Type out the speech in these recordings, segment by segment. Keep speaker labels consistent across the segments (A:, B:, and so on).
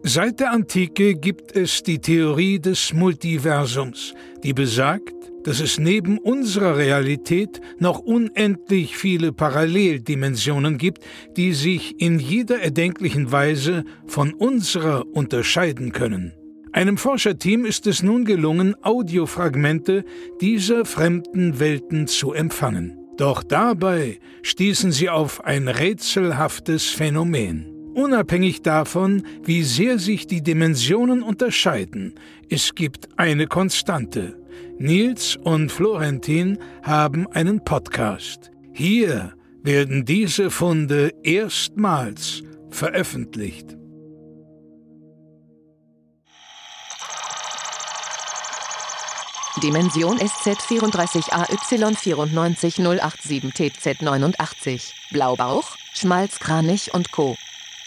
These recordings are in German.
A: Seit der Antike gibt es die Theorie des Multiversums, die besagt, dass es neben unserer Realität noch unendlich viele Paralleldimensionen gibt, die sich in jeder erdenklichen Weise von unserer unterscheiden können. Einem Forscherteam ist es nun gelungen, Audiofragmente dieser fremden Welten zu empfangen. Doch dabei stießen sie auf ein rätselhaftes Phänomen. Unabhängig davon, wie sehr sich die Dimensionen unterscheiden, es gibt eine Konstante. Nils und Florentin haben einen Podcast. Hier werden diese Funde erstmals veröffentlicht.
B: Dimension SZ34AY94087TZ89. Blaubauch, Schmalzkranich und Co.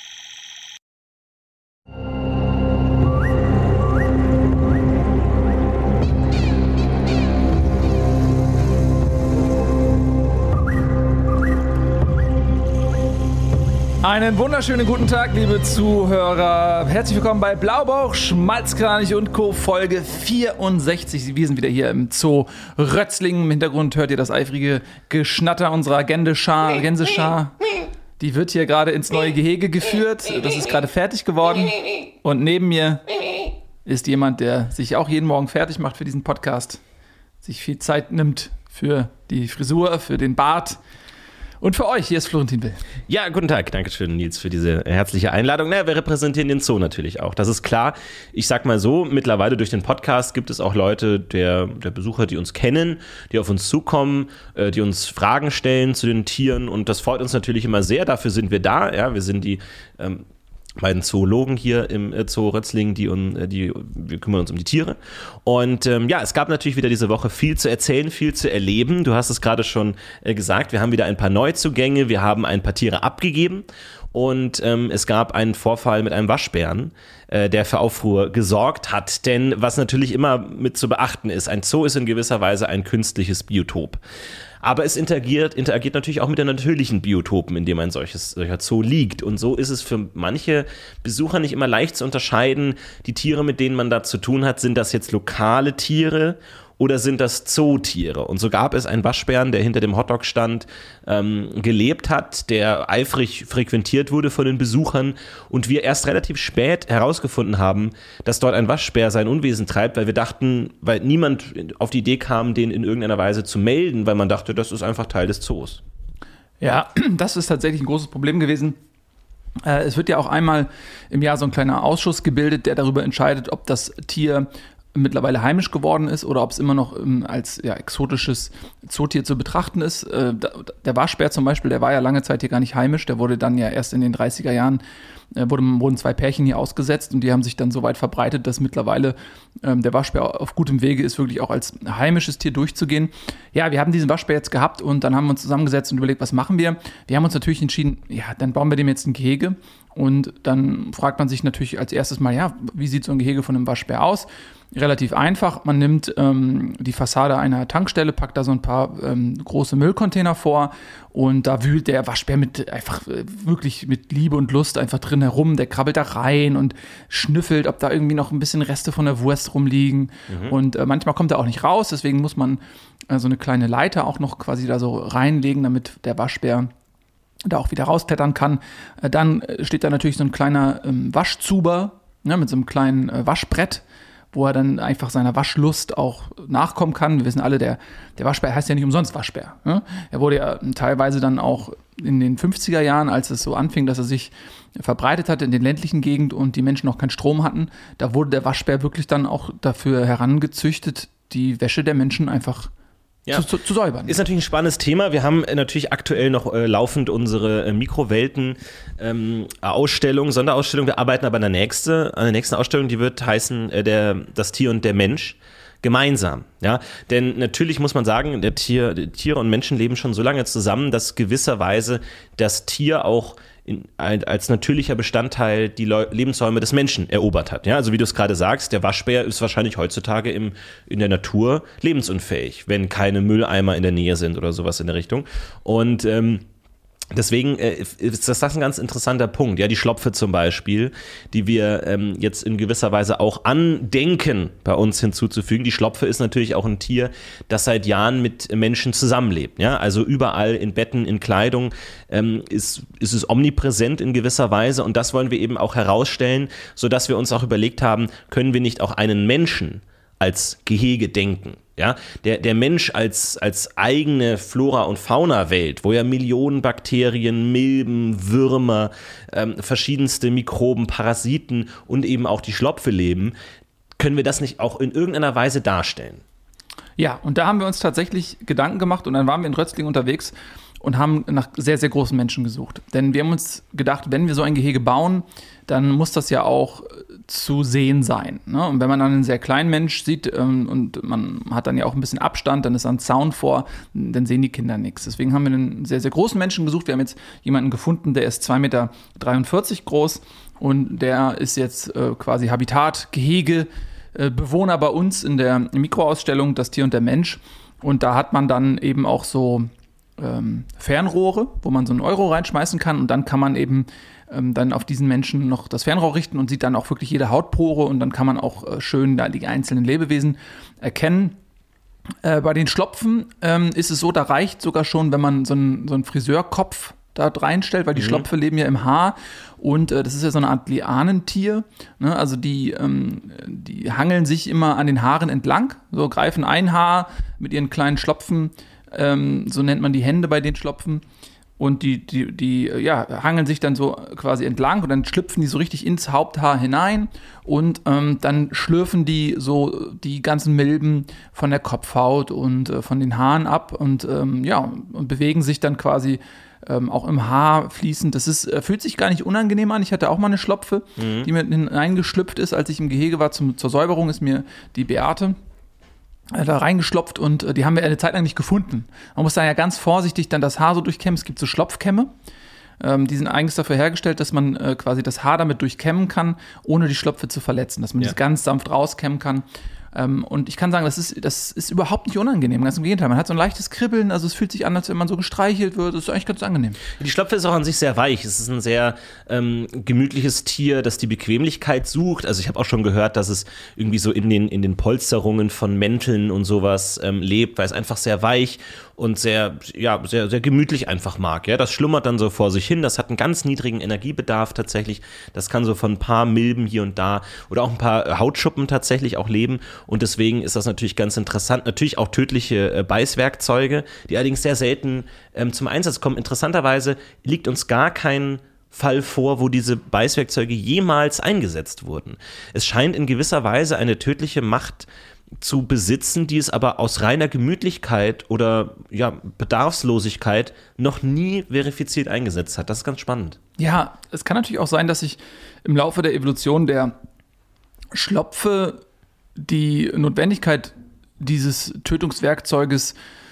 C: Einen wunderschönen guten Tag, liebe Zuhörer. Herzlich willkommen bei Blaubauch, Schmalzkranich und Co. Folge 64. Wir sind wieder hier im Zoo Rötzlingen. Im Hintergrund hört ihr das eifrige Geschnatter unserer Gänseschar. Die wird hier gerade ins neue Gehege geführt. Das ist gerade fertig geworden. Und neben mir ist jemand, der sich auch jeden Morgen fertig macht für diesen Podcast. Sich viel Zeit nimmt für die Frisur, für den Bart. Und für euch, hier ist Florentin Will.
D: Ja, guten Tag. Dankeschön, Nils, für diese herzliche Einladung. Naja, wir repräsentieren den Zoo natürlich auch. Das ist klar. Ich sag mal so, mittlerweile durch den Podcast gibt es auch Leute, der Besucher, die uns kennen, die auf uns zukommen, die uns Fragen stellen zu den Tieren. Und das freut uns natürlich immer sehr. Dafür sind wir da. Ja, wir sind die beiden Zoologen hier im Zoo Rötzlingen, wir kümmern uns um die Tiere. Und es gab natürlich wieder diese Woche viel zu erzählen, viel zu erleben. Du hast es gerade schon gesagt, wir haben wieder ein paar Neuzugänge, wir haben ein paar Tiere abgegeben und es gab einen Vorfall mit einem Waschbären, der für Aufruhr gesorgt hat. Denn was natürlich immer mit zu beachten ist, ein Zoo ist in gewisser Weise ein künstliches Biotop. Aber es interagiert natürlich auch mit den natürlichen Biotopen, in dem ein solcher Zoo liegt. Und so ist es für manche Besucher nicht immer leicht zu unterscheiden, die Tiere, mit denen man da zu tun hat, sind das jetzt lokale Tiere oder sind das Zootiere? Und so gab es einen Waschbären, der hinter dem Hotdog-Stand gelebt hat, der eifrig frequentiert wurde von den Besuchern und wir erst relativ spät herausgefunden haben, dass dort ein Waschbär sein Unwesen treibt, weil niemand auf die Idee kam, den in irgendeiner Weise zu melden, weil man dachte, das ist einfach Teil des Zoos.
C: Ja, das ist tatsächlich ein großes Problem gewesen. Es wird ja auch einmal im Jahr so ein kleiner Ausschuss gebildet, der darüber entscheidet, ob das Tier mittlerweile heimisch geworden ist oder ob es immer noch als exotisches Zootier zu betrachten ist. Der Waschbär zum Beispiel, der war ja lange Zeit hier gar nicht heimisch, der wurde dann ja erst in den 30er Jahren, wurden 2 Pärchen hier ausgesetzt und die haben sich dann so weit verbreitet, dass mittlerweile der Waschbär auf gutem Wege ist, wirklich auch als heimisches Tier durchzugehen. Ja, wir haben diesen Waschbär jetzt gehabt und dann haben wir uns zusammengesetzt und überlegt, was machen wir? Wir haben uns natürlich entschieden, ja, dann bauen wir dem jetzt ein Gehege. Und dann fragt man sich natürlich als erstes mal, ja, wie sieht so ein Gehege von einem Waschbär aus? Relativ einfach, man nimmt die Fassade einer Tankstelle, packt da so ein paar große Müllcontainer vor und da wühlt der Waschbär wirklich mit Liebe und Lust einfach drin herum, der krabbelt da rein und schnüffelt, ob da irgendwie noch ein bisschen Reste von der Wurst rumliegen und manchmal kommt er auch nicht raus, deswegen muss man so eine kleine Leiter auch noch quasi da so reinlegen, damit der Waschbär da auch wieder rausklettern kann. Dann steht da natürlich so ein kleiner Waschzuber, mit so einem kleinen Waschbrett, wo er dann einfach seiner Waschlust auch nachkommen kann. Wir wissen alle, der Waschbär heißt ja nicht umsonst Waschbär. Ne? Er wurde ja teilweise dann auch in den 50er Jahren, als es so anfing, dass er sich verbreitet hat in den ländlichen Gegenden und die Menschen noch keinen Strom hatten, da wurde der Waschbär wirklich dann auch dafür herangezüchtet, die Wäsche der Menschen einfach zu säubern. Ist
D: natürlich ein spannendes Thema. Wir haben natürlich aktuell noch laufend unsere Mikrowelten-Ausstellung, Sonderausstellung. Wir arbeiten aber an der nächsten Ausstellung, die wird heißen Das Tier und der Mensch. Gemeinsam, ja, denn natürlich muss man sagen, Tiere und Menschen leben schon so lange zusammen, dass gewisserweise das Tier auch als natürlicher Bestandteil die Lebensräume des Menschen erobert hat. Ja, also wie du es gerade sagst, der Waschbär ist wahrscheinlich heutzutage in der Natur lebensunfähig, wenn keine Mülleimer in der Nähe sind oder sowas in der Richtung. Und Deswegen ist das ein ganz interessanter Punkt. Ja, die Schlopfe zum Beispiel, die wir jetzt in gewisser Weise auch andenken, bei uns hinzuzufügen. Die Schlopfe ist natürlich auch ein Tier, das seit Jahren mit Menschen zusammenlebt. Ja, also überall in Betten, in Kleidung ist es omnipräsent in gewisser Weise. Und das wollen wir eben auch herausstellen, sodass wir uns auch überlegt haben, können wir nicht auch einen Menschen als Gehege denken? Ja, der Mensch als eigene Flora- und Fauna-Welt, wo ja Millionen Bakterien, Milben, Würmer, verschiedenste Mikroben, Parasiten und eben auch die Schlopfe leben, können wir das nicht auch in irgendeiner Weise darstellen?
C: Ja, und da haben wir uns tatsächlich Gedanken gemacht und dann waren wir in Rötzling unterwegs und haben nach sehr, sehr großen Menschen gesucht. Denn wir haben uns gedacht, wenn wir so ein Gehege bauen, dann muss das ja auch zu sehen sein. Ne? Und wenn man dann einen sehr kleinen Mensch sieht und man hat dann ja auch ein bisschen Abstand, dann ist ein Zaun vor, dann sehen die Kinder nichts. Deswegen haben wir einen sehr, sehr großen Menschen gesucht. Wir haben jetzt jemanden gefunden, der ist 2,43 Meter groß und der ist jetzt quasi Habitat, Gehege, Bewohner bei uns in der Mikroausstellung Das Tier und der Mensch. Und da hat man dann eben auch so Fernrohre, wo man so einen Euro reinschmeißen kann und dann kann man eben dann auf diesen Menschen noch das Fernrohr richten und sieht dann auch wirklich jede Hautpore und dann kann man auch schön da die einzelnen Lebewesen erkennen. Bei den Schlopfen ist es so, da reicht sogar schon, wenn man so einen Friseurkopf da reinstellt, weil die Schlopfe leben ja im Haar und das ist ja so eine Art Lianentier, ne? Also die hangeln sich immer an den Haaren entlang, so greifen ein Haar mit ihren kleinen Schlopfen, so nennt man die Hände bei den Schlopfen und die hangeln sich dann so quasi entlang und dann schlüpfen die so richtig ins Haupthaar hinein und dann schlürfen die so die ganzen Milben von der Kopfhaut und von den Haaren ab und und bewegen sich dann quasi auch im Haar fließend. Das fühlt sich gar nicht unangenehm an. Ich hatte auch mal eine Schlopfe, die mir hineingeschlüpft ist, als ich im Gehege war zur Säuberung, ist mir die Beate da reingeschlopft und die haben wir eine Zeit lang nicht gefunden. Man muss da ja ganz vorsichtig dann das Haar so durchkämmen. Es gibt so Schlopfkämme, die sind eigens dafür hergestellt, dass man quasi das Haar damit durchkämmen kann, ohne die Schlopfe zu verletzen, dass man das ganz sanft rauskämmen kann. Und ich kann sagen, das ist überhaupt nicht unangenehm, ganz im Gegenteil. Man hat so ein leichtes Kribbeln, also es fühlt sich an, als wenn man so gestreichelt wird. Das ist eigentlich ganz angenehm.
D: Die Schlopfe ist auch an sich sehr weich. Es ist ein sehr gemütliches Tier, das die Bequemlichkeit sucht. Also ich habe auch schon gehört, dass es irgendwie so in den Polsterungen von Mänteln und sowas lebt, weil es einfach sehr weich und sehr, sehr gemütlich einfach mag. Ja? Das schlummert dann so vor sich hin. Das hat einen ganz niedrigen Energiebedarf tatsächlich. Das kann so von ein paar Milben hier und da oder auch ein paar Hautschuppen tatsächlich auch leben. Und deswegen ist das natürlich ganz interessant. Natürlich auch tödliche Beißwerkzeuge, die allerdings sehr selten zum Einsatz kommen. Interessanterweise liegt uns gar kein Fall vor, wo diese Beißwerkzeuge jemals eingesetzt wurden. Es scheint in gewisser Weise eine tödliche Macht zu besitzen, die es aber aus reiner Gemütlichkeit oder Bedarfslosigkeit noch nie verifiziert eingesetzt hat. Das ist ganz spannend.
C: Ja, es kann natürlich auch sein, dass sich im Laufe der Evolution der Schlopfe die Notwendigkeit dieses Tötungswerkzeuges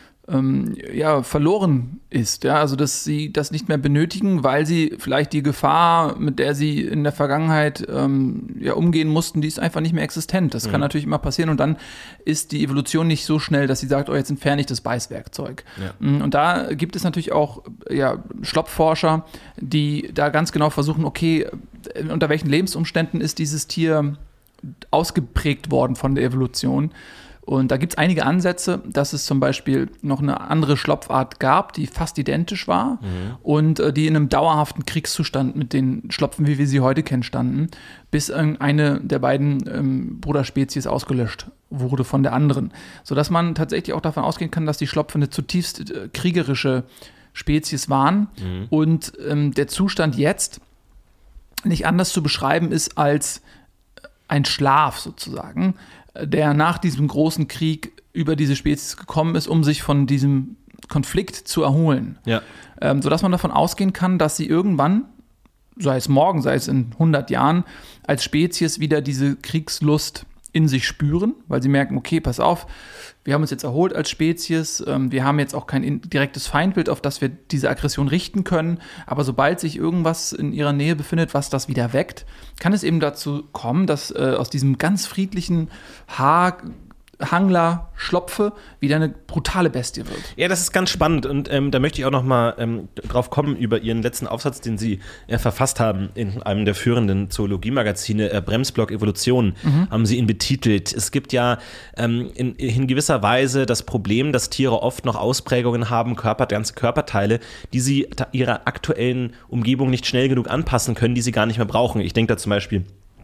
C: verloren ist. Ja? Also, dass sie das nicht mehr benötigen, weil sie vielleicht die Gefahr, mit der sie in der Vergangenheit umgehen mussten, die ist einfach nicht mehr existent. Das kann natürlich immer passieren und dann ist die Evolution nicht so schnell, dass sie sagt, jetzt entferne ich das Beißwerkzeug. Ja. Und da gibt es natürlich auch Schlopfforscher, die da ganz genau versuchen, okay, unter welchen Lebensumständen ist dieses Tier ausgeprägt worden von der Evolution. Und da gibt es einige Ansätze, dass es zum Beispiel noch eine andere Schlopfart gab, die fast identisch war und die in einem dauerhaften Kriegszustand mit den Schlopfen, wie wir sie heute kennen, standen, bis eine der beiden Bruderspezies ausgelöscht wurde von der anderen. Sodass man tatsächlich auch davon ausgehen kann, dass die Schlopfe eine zutiefst kriegerische Spezies waren und der Zustand jetzt nicht anders zu beschreiben ist als ein Schlaf sozusagen, der nach diesem großen Krieg über diese Spezies gekommen ist, um sich von diesem Konflikt zu erholen. Ja. Sodass man davon ausgehen kann, dass sie irgendwann, sei es morgen, sei es in 100 Jahren, als Spezies wieder diese Kriegslust in sich spüren, weil sie merken, okay, pass auf, wir haben uns jetzt erholt als Spezies, wir haben jetzt auch kein direktes Feindbild, auf das wir diese Aggression richten können, aber sobald sich irgendwas in ihrer Nähe befindet, was das wieder weckt, kann es eben dazu kommen, dass aus diesem ganz friedlichen Haar Hangler, Schlopfe, wieder eine brutale Bestie wird.
D: Ja, das ist ganz spannend und da möchte ich auch noch mal drauf kommen über Ihren letzten Aufsatz, den Sie verfasst haben in einem der führenden Zoologie-Magazine, Bremsblock Evolution, haben Sie ihn betitelt. Es gibt ja in gewisser Weise das Problem, dass Tiere oft noch Ausprägungen haben, ganze Körperteile, die sie ihrer aktuellen Umgebung nicht schnell genug anpassen können, die sie gar nicht mehr brauchen. Ich denke da zum Beispiel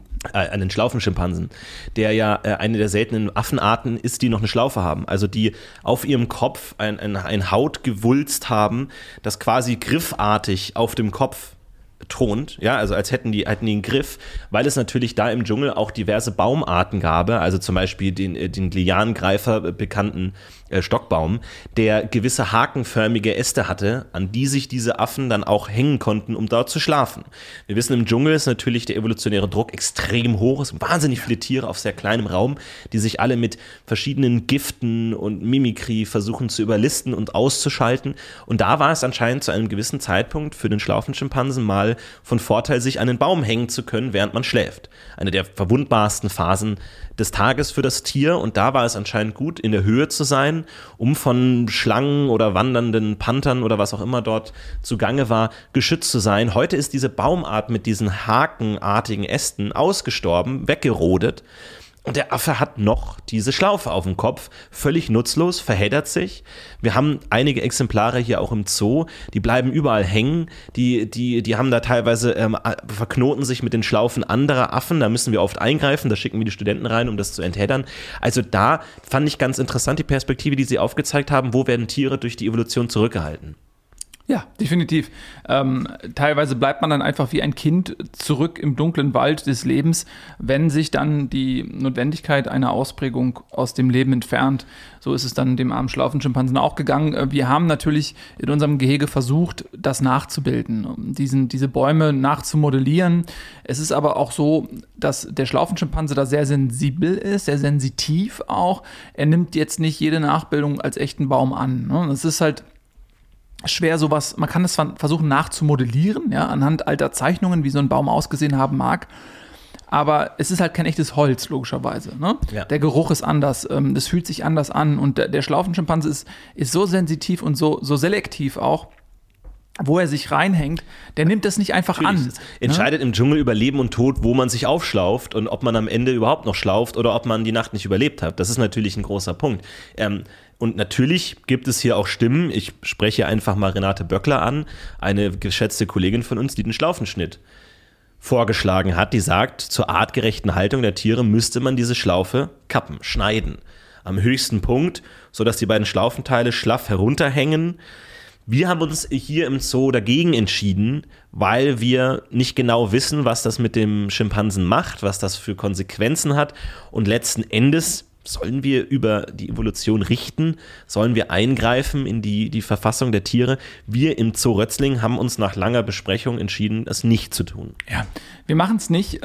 D: an den Schlaufenschimpansen, der ja eine der seltenen Affenarten ist, die noch eine Schlaufe haben. Also die auf ihrem Kopf ein Hautgewulst haben, das quasi griffartig auf dem Kopf thront, ja, also als hätten die einen Griff, weil es natürlich da im Dschungel auch diverse Baumarten gab, also zum Beispiel den Lianengreifer bekannten Stockbaum, der gewisse hakenförmige Äste hatte, an die sich diese Affen dann auch hängen konnten, um dort zu schlafen. Wir wissen, im Dschungel ist natürlich der evolutionäre Druck extrem hoch, es sind wahnsinnig viele Tiere auf sehr kleinem Raum, die sich alle mit verschiedenen Giften und Mimikrie versuchen zu überlisten und auszuschalten, und da war es anscheinend zu einem gewissen Zeitpunkt für den Schlaufenschimpansen mal von Vorteil, sich an den Baum hängen zu können, während man schläft. Eine der verwundbarsten Phasen des Tages für das Tier, und da war es anscheinend gut, in der Höhe zu sein, um von Schlangen oder wandernden Panthern oder was auch immer dort zugange war, geschützt zu sein. Heute ist diese Baumart mit diesen hakenartigen Ästen ausgestorben, weggerodet. Und der Affe hat noch diese Schlaufe auf dem Kopf, völlig nutzlos, verheddert sich. Wir haben einige Exemplare hier auch im Zoo, die bleiben überall hängen, die haben da teilweise, verknoten sich mit den Schlaufen anderer Affen, da müssen wir oft eingreifen, da schicken wir die Studenten rein, um das zu entheddern. Also da fand ich ganz interessant die Perspektive, die Sie aufgezeigt haben, wo werden Tiere durch die Evolution zurückgehalten?
C: Ja, definitiv. Teilweise bleibt man dann einfach wie ein Kind zurück im dunklen Wald des Lebens, wenn sich dann die Notwendigkeit einer Ausprägung aus dem Leben entfernt. So ist es dann dem armen Schlaufenschimpansen auch gegangen. Wir haben natürlich in unserem Gehege versucht, das nachzubilden, diese Bäume nachzumodellieren. Es ist aber auch so, dass der Schlaufenschimpanse da sehr sensibel ist, sehr sensitiv auch. Er nimmt jetzt nicht jede Nachbildung als echten Baum an. Es ist halt schwer sowas, man kann es versuchen nachzumodellieren, ja, anhand alter Zeichnungen, wie so ein Baum ausgesehen haben mag, aber es ist halt kein echtes Holz, logischerweise, ne? Ja. Der Geruch ist anders, es fühlt sich anders an, und der Schlaufenschimpanse ist so sensitiv und so selektiv auch, wo er sich reinhängt, der nimmt das nicht einfach an.
D: Entscheidet im Dschungel über Leben und Tod, wo man sich aufschlauft und ob man am Ende überhaupt noch schlauft oder ob man die Nacht nicht überlebt hat. Das ist natürlich ein großer Punkt. Und natürlich gibt es hier auch Stimmen, ich spreche einfach mal Renate Böckler an, eine geschätzte Kollegin von uns, die den Schlaufenschnitt vorgeschlagen hat, die sagt, zur artgerechten Haltung der Tiere müsste man diese Schlaufe kappen, schneiden. Am höchsten Punkt, sodass die beiden Schlaufenteile schlaff herunterhängen. Wir haben uns hier im Zoo dagegen entschieden, weil wir nicht genau wissen, was das mit dem Schimpansen macht, was das für Konsequenzen hat, und letzten Endes sollen wir über die Evolution richten? Sollen wir eingreifen in die Verfassung der Tiere? Wir im Zoo Rötzling haben uns nach langer Besprechung entschieden, es nicht zu tun.
C: Ja, wir machen es nicht.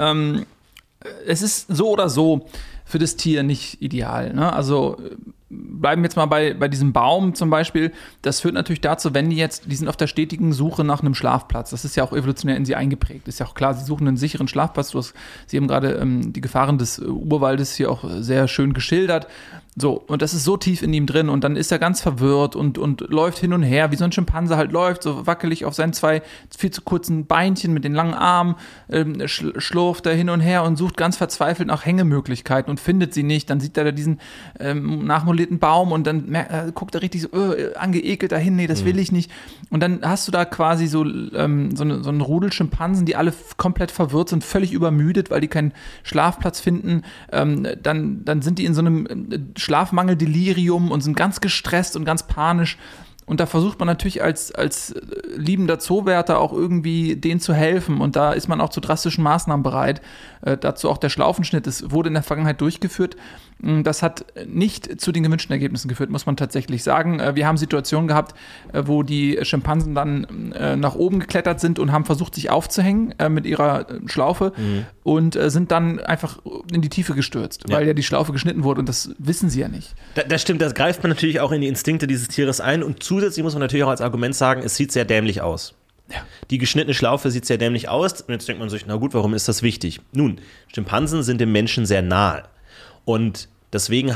C: Es ist so oder so für das Tier nicht ideal, ne? Also bleiben wir jetzt mal bei diesem Baum zum Beispiel. Das führt natürlich dazu, wenn die sind auf der stetigen Suche nach einem Schlafplatz. Das ist ja auch evolutionär in sie eingeprägt. Ist ja auch klar, sie suchen einen sicheren Schlafplatz. Sie haben gerade die Gefahren des Urwaldes hier auch sehr schön geschildert. So, und das ist so tief in ihm drin, und dann ist er ganz verwirrt und läuft hin und her, wie so ein Schimpanse halt läuft, so wackelig auf seinen zwei viel zu kurzen Beinchen mit den langen Armen, schlurft er hin und her und sucht ganz verzweifelt nach Hängemöglichkeiten und findet sie nicht. Dann sieht er da diesen nachmodellierten Baum, und dann guckt er richtig so angeekelt dahin, nee, das will ich nicht. Und dann hast du da quasi so einen Rudel Schimpansen, die alle komplett verwirrt sind, völlig übermüdet, weil die keinen Schlafplatz finden. Dann sind die in so einem Schlafmangel-Delirium und sind ganz gestresst und ganz panisch. Und da versucht man natürlich als liebender Zoowärter auch irgendwie denen zu helfen. Und da ist man auch zu drastischen Maßnahmen bereit. Dazu auch der Schlaufenschnitt. Es wurde in der Vergangenheit durchgeführt. Das hat nicht zu den gewünschten Ergebnissen geführt, muss man tatsächlich sagen. Wir haben Situationen gehabt, wo die Schimpansen dann nach oben geklettert sind und haben versucht, sich aufzuhängen mit ihrer Schlaufe und sind dann einfach in die Tiefe gestürzt, weil ja die Schlaufe geschnitten wurde, und das wissen sie ja nicht. Das
D: stimmt, das greift man natürlich auch in die Instinkte dieses Tieres ein, und zusätzlich muss man natürlich auch als Argument sagen, es sieht sehr dämlich aus. Ja. Die geschnittene Schlaufe sieht sehr dämlich aus, und jetzt denkt man sich, na gut, warum ist das wichtig? Nun, Schimpansen sind dem Menschen sehr nahe. Und deswegen haben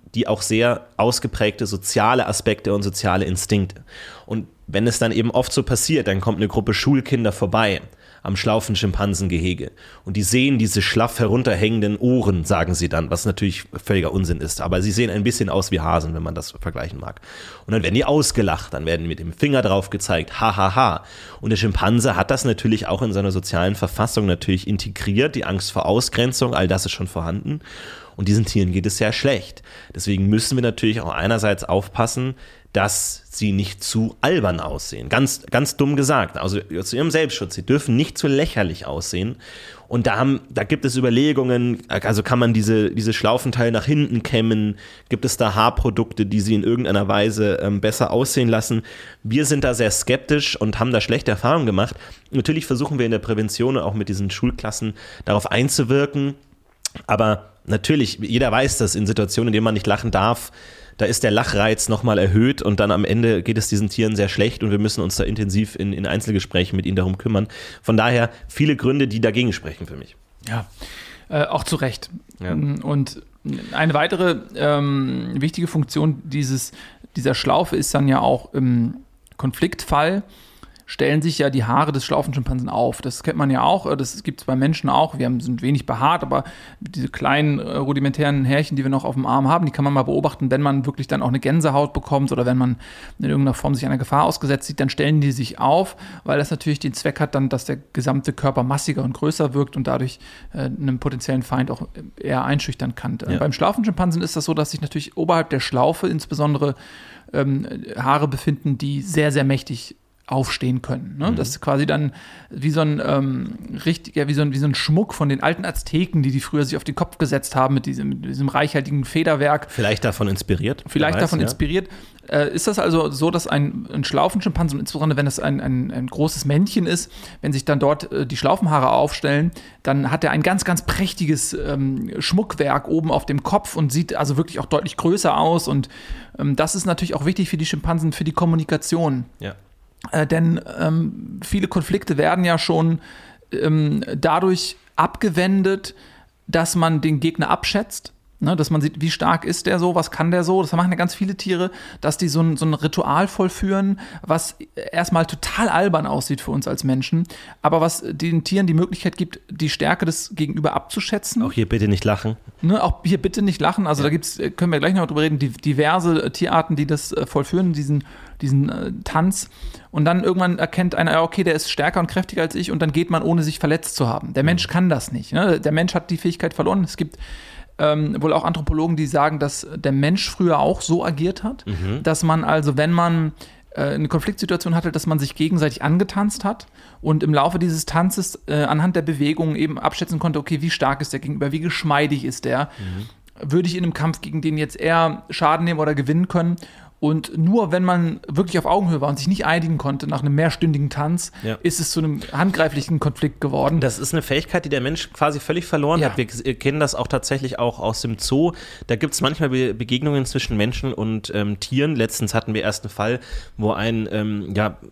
D: die auch sehr ausgeprägte soziale Aspekte und soziale Instinkte. Und wenn es dann eben oft so passiert, dann kommt eine Gruppe Schulkinder vorbei am Schlaufen-Schimpansengehege und die sehen diese schlaff herunterhängenden Ohren, sagen sie dann, was natürlich völliger Unsinn ist, aber sie sehen ein bisschen aus wie Hasen, wenn man das vergleichen mag. Und dann werden die ausgelacht, dann werden mit dem Finger drauf gezeigt, hahaha. Und der Schimpanse hat das natürlich auch in seiner sozialen Verfassung natürlich integriert, die Angst vor Ausgrenzung, all das ist schon vorhanden. Und diesen Tieren geht es sehr schlecht. Deswegen müssen wir natürlich auch einerseits aufpassen, dass sie nicht zu albern aussehen. Ganz, ganz dumm gesagt. Also zu ihrem Selbstschutz. Sie dürfen nicht zu lächerlich aussehen. Und da gibt es Überlegungen, also kann man diese Schlaufenteile nach hinten kämmen? Gibt es da Haarprodukte, die sie in irgendeiner Weise besser aussehen lassen? Wir sind da sehr skeptisch und haben da schlechte Erfahrungen gemacht. Natürlich versuchen wir in der Prävention und auch mit diesen Schulklassen darauf einzuwirken. Aber natürlich, jeder weiß das, in Situationen, in denen man nicht lachen darf, da ist der Lachreiz nochmal erhöht und dann am Ende geht es diesen Tieren sehr schlecht und wir müssen uns da intensiv in Einzelgesprächen mit ihnen darum kümmern. Von daher viele Gründe, die dagegen sprechen für mich.
C: Ja, auch zu Recht.
D: Ja.
C: Und eine weitere wichtige Funktion dieser Schlaufe ist dann ja auch im Konfliktfall, stellen sich ja die Haare des Schlaufenschimpansen auf. Das kennt man ja auch, das gibt es bei Menschen auch. Wir sind wenig behaart, aber diese kleinen rudimentären Härchen, die wir noch auf dem Arm haben, die kann man mal beobachten, wenn man wirklich dann auch eine Gänsehaut bekommt oder wenn man in irgendeiner Form sich einer Gefahr ausgesetzt sieht, dann stellen die sich auf, weil das natürlich den Zweck hat dann, dass der gesamte Körper massiger und größer wirkt und dadurch einem potenziellen Feind auch eher einschüchtern kann. Ja. Beim Schlaufenschimpansen ist das so, dass sich natürlich oberhalb der Schlaufe insbesondere Haare befinden, die sehr, sehr mächtig aufstehen können. Ne? Das ist quasi dann wie so ein wie so ein Schmuck von den alten Azteken, die früher sich auf den Kopf gesetzt haben mit diesem reichhaltigen Federwerk.
D: Vielleicht davon inspiriert.
C: Inspiriert. Ist das also so, dass ein Schlaufenschimpanse, und insbesondere wenn es ein großes Männchen ist, wenn sich dann dort die Schlaufenhaare aufstellen, dann hat er ein ganz, ganz prächtiges Schmuckwerk oben auf dem Kopf und sieht also wirklich auch deutlich größer aus. Und das ist natürlich auch wichtig für die Schimpansen, für die Kommunikation.
D: Ja.
C: Denn viele Konflikte werden ja schon dadurch abgewendet, dass man den Gegner abschätzt, ne? Dass man sieht, wie stark ist der so, was kann der so. Das machen ja ganz viele Tiere, dass die so ein Ritual vollführen, was erstmal total albern aussieht für uns als Menschen, aber was den Tieren die Möglichkeit gibt, die Stärke des Gegenüber abzuschätzen.
D: Auch hier bitte nicht lachen.
C: Ne? Auch hier bitte nicht lachen. Also da können wir gleich noch drüber reden, diverse Tierarten, die das vollführen, diesen Tanz. Und dann irgendwann erkennt einer, okay, der ist stärker und kräftiger als ich und dann geht man, ohne sich verletzt zu haben. Der Mensch kann das nicht. Ne? Der Mensch hat die Fähigkeit verloren. Es gibt wohl auch Anthropologen, die sagen, dass der Mensch früher auch so agiert hat, dass man also, wenn man eine Konfliktsituation hatte, dass man sich gegenseitig angetanzt hat und im Laufe dieses Tanzes anhand der Bewegungen eben abschätzen konnte, okay, wie stark ist der Gegenüber, wie geschmeidig ist der, würde ich in einem Kampf gegen den jetzt eher Schaden nehmen oder gewinnen können. Und nur wenn man wirklich auf Augenhöhe war und sich nicht einigen konnte nach einem mehrstündigen Tanz, ist es zu einem handgreiflichen Konflikt geworden.
D: Das ist eine Fähigkeit, die der Mensch quasi völlig verloren hat. Wir kennen das auch tatsächlich auch aus dem Zoo. Da gibt es manchmal Begegnungen zwischen Menschen und Tieren. Letztens hatten wir erst einen Fall, wo ein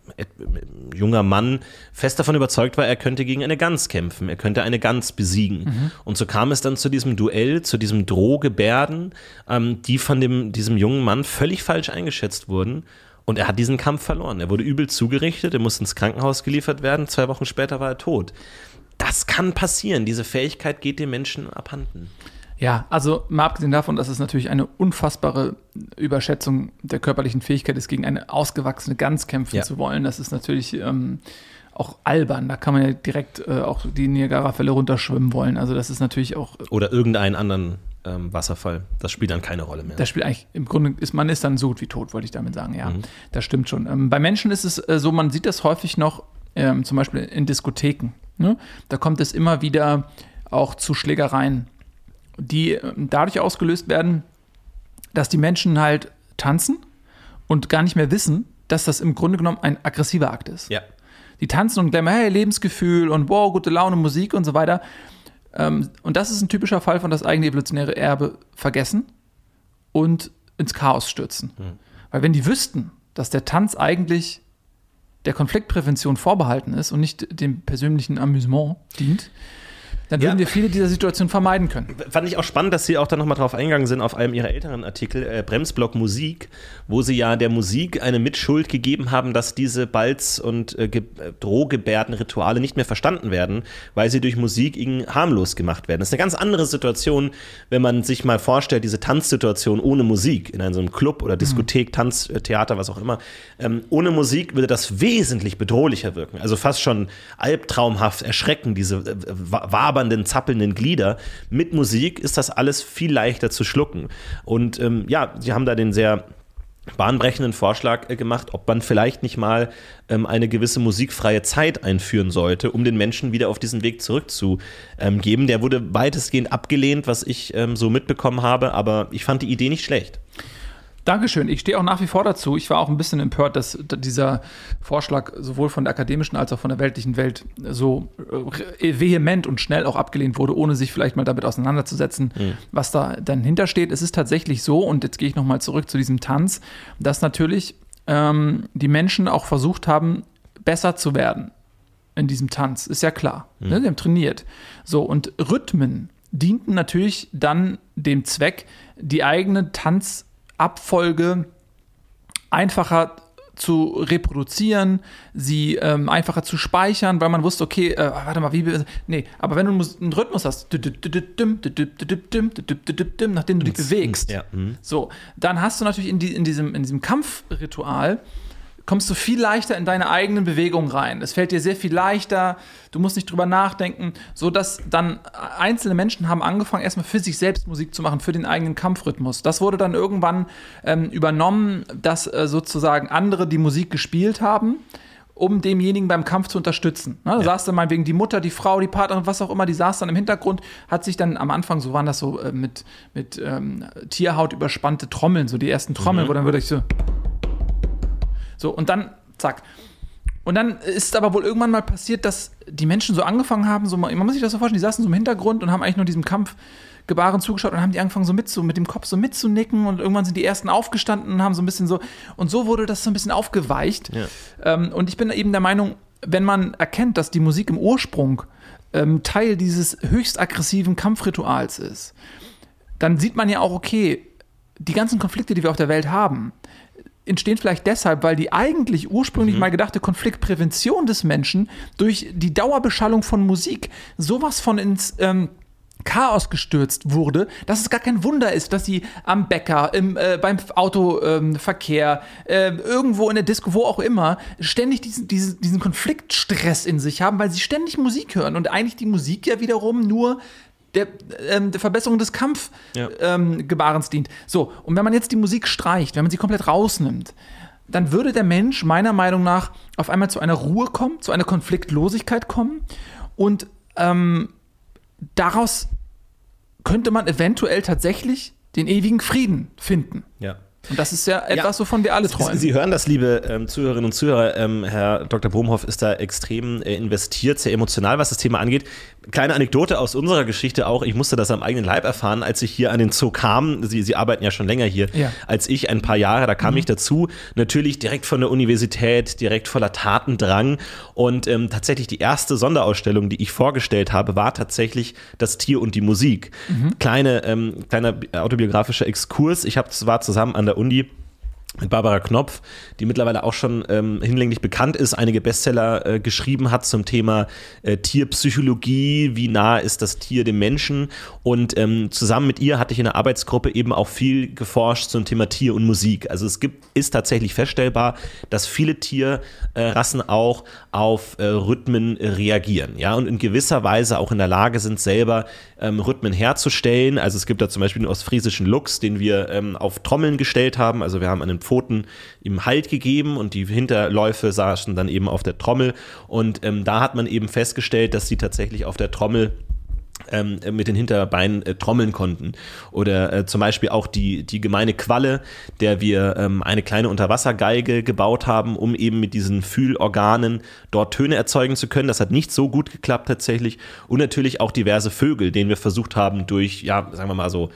D: junger Mann fest davon überzeugt war, er könnte gegen eine Gans kämpfen. Er könnte eine Gans besiegen. Und so kam es dann zu diesem Duell, zu diesem Drohgebärden, die von diesem jungen Mann völlig falsch eingeschätzt wurden und er hat diesen Kampf verloren. Er wurde übel zugerichtet, er musste ins Krankenhaus geliefert werden, 2 Wochen später war er tot. Das kann passieren, diese Fähigkeit geht dem Menschen abhanden.
C: Ja, also mal abgesehen davon, dass es natürlich eine unfassbare Überschätzung der körperlichen Fähigkeit ist, gegen eine ausgewachsene Gans kämpfen zu wollen, das ist natürlich auch albern. Da kann man ja direkt auch die Niagara-Fälle runterschwimmen wollen. Also das ist natürlich auch...
D: Oder irgendeinen anderen Wasserfall. Das spielt dann keine Rolle mehr.
C: Das spielt eigentlich, im Grunde man ist dann so gut wie tot, wollte ich damit sagen. Ja, das stimmt schon. Bei Menschen ist es so, man sieht das häufig noch, zum Beispiel in Diskotheken. Ne? Da kommt es immer wieder auch zu Schlägereien, die dadurch ausgelöst werden, dass die Menschen halt tanzen und gar nicht mehr wissen, dass das im Grunde genommen ein aggressiver Akt ist.
D: Ja.
C: Die tanzen und gleich mal, hey, Lebensgefühl und wow, gute Laune, Musik und so weiter. Und das ist ein typischer Fall von das eigene evolutionäre Erbe vergessen und ins Chaos stürzen. Weil wenn die wüssten, dass der Tanz eigentlich der Konfliktprävention vorbehalten ist und nicht dem persönlichen Amüsement dient, Dann würden wir viele dieser Situationen vermeiden können.
D: Fand ich auch spannend, dass Sie auch da nochmal drauf eingegangen sind, auf einem Ihrer älteren Artikel, Bremsblock Musik, wo Sie ja der Musik eine Mitschuld gegeben haben, dass diese Balz- und Drohgebärden-Rituale nicht mehr verstanden werden, weil sie durch Musik harmlos gemacht werden. Das ist eine ganz andere Situation, wenn man sich mal vorstellt, diese Tanzsituation ohne Musik in einem Club oder Diskothek, Tanz, Theater, was auch immer. Ohne Musik würde das wesentlich bedrohlicher wirken. Also fast schon albtraumhaft erschrecken, diese wabernden, zappelnden Glieder. Mit Musik ist das alles viel leichter zu schlucken. Und sie haben da den sehr bahnbrechenden Vorschlag gemacht, ob man vielleicht nicht mal eine gewisse musikfreie Zeit einführen sollte, um den Menschen wieder auf diesen Weg zurückzugeben. Der wurde weitestgehend abgelehnt, was ich so mitbekommen habe, aber ich fand die Idee nicht schlecht.
C: Dankeschön. Ich stehe auch nach wie vor dazu. Ich war auch ein bisschen empört, dass dieser Vorschlag sowohl von der akademischen als auch von der weltlichen Welt so vehement und schnell auch abgelehnt wurde, ohne sich vielleicht mal damit auseinanderzusetzen, was da dann hintersteht. Es ist tatsächlich so, und jetzt gehe ich nochmal zurück zu diesem Tanz, dass natürlich die Menschen auch versucht haben, besser zu werden in diesem Tanz. Ist ja klar. Ne? Die haben trainiert. So, und Rhythmen dienten natürlich dann dem Zweck, die eigene Tanzabfolge einfacher zu reproduzieren, sie einfacher zu speichern, weil man wusste, okay, warte mal, aber wenn du einen Rhythmus hast, nachdem du dich bewegst, so, dann hast du natürlich in diesem Kampfritual kommst du viel leichter in deine eigenen Bewegungen rein. Es fällt dir sehr viel leichter, du musst nicht drüber nachdenken, sodass dann einzelne Menschen haben angefangen, erstmal für sich selbst Musik zu machen, für den eigenen Kampfrhythmus. Das wurde dann irgendwann übernommen, dass sozusagen andere die Musik gespielt haben, um demjenigen beim Kampf zu unterstützen. Ne? Da saß dann meinetwegen die Mutter, die Frau, die Partnerin, was auch immer, die saß dann im Hintergrund, hat sich dann am Anfang, so waren das so mit Tierhaut überspannte Trommeln, so die ersten Trommeln, wo dann würde ich so, und dann, zack. Und dann ist aber wohl irgendwann mal passiert, dass die Menschen so angefangen haben, so, man muss sich das so vorstellen, die saßen so im Hintergrund und haben eigentlich nur diesem Kampfgebaren zugeschaut und haben die angefangen so mit dem Kopf so mitzunicken und irgendwann sind die Ersten aufgestanden und haben so ein bisschen so, und so wurde das so ein bisschen aufgeweicht. Ja. Und ich bin eben der Meinung, wenn man erkennt, dass die Musik im Ursprung Teil dieses höchst aggressiven Kampfrituals ist, dann sieht man ja auch, okay, die ganzen Konflikte, die wir auf der Welt haben, entstehen vielleicht deshalb, weil die eigentlich ursprünglich mal gedachte Konfliktprävention des Menschen durch die Dauerbeschallung von Musik sowas von ins Chaos gestürzt wurde, dass es gar kein Wunder ist, dass sie am Bäcker, beim Autoverkehr, irgendwo in der Disco, wo auch immer, ständig diesen Konfliktstress in sich haben, weil sie ständig Musik hören und eigentlich die Musik ja wiederum nur der Verbesserung des Kampfgebarens dient. So, und wenn man jetzt die Musik streicht, wenn man sie komplett rausnimmt, dann würde der Mensch meiner Meinung nach auf einmal zu einer Ruhe kommen, zu einer Konfliktlosigkeit kommen und daraus könnte man eventuell tatsächlich den ewigen Frieden finden.
D: Ja.
C: Und das ist ja etwas, wovon wir alle träumen.
D: Sie hören das, liebe Zuhörerinnen und Zuhörer. Herr Dr. Bohmhoff ist da extrem investiert, sehr emotional, was das Thema angeht. Kleine Anekdote aus unserer Geschichte auch. Ich musste das am eigenen Leib erfahren, als ich hier an den Zoo kam. Sie arbeiten ja schon länger hier. Ja. Als ich ein paar Jahre, da kam ich dazu. Natürlich direkt von der Universität, direkt voller Tatendrang. Und tatsächlich die erste Sonderausstellung, die ich vorgestellt habe, war tatsächlich das Tier und die Musik. Kleiner autobiografischer Exkurs. Ich war zusammen an der Uni mit Barbara Knopf, die mittlerweile auch schon hinlänglich bekannt ist, einige Bestseller geschrieben hat zum Thema Tierpsychologie, wie nah ist das Tier dem Menschen, und zusammen mit ihr hatte ich in der Arbeitsgruppe eben auch viel geforscht zum Thema Tier und Musik. Also ist tatsächlich feststellbar, dass viele Tierrassen auch auf Rhythmen reagieren, ja, und in gewisser Weise auch in der Lage sind, selber Rhythmen herzustellen. Also es gibt da zum Beispiel den ostfriesischen Luchs, den wir auf Trommeln gestellt haben. Also wir haben an den Pfoten ihm Halt gegeben und die Hinterläufe saßen dann eben auf der Trommel. Und da hat man eben festgestellt, dass sie tatsächlich auf der Trommel mit den Hinterbeinen trommeln konnten. Oder zum Beispiel auch die gemeine Qualle, der wir eine kleine Unterwassergeige gebaut haben, um eben mit diesen Fühlorganen dort Töne erzeugen zu können. Das hat nicht so gut geklappt tatsächlich. Und natürlich auch diverse Vögel, denen wir versucht haben, durch, ja, sagen wir mal so,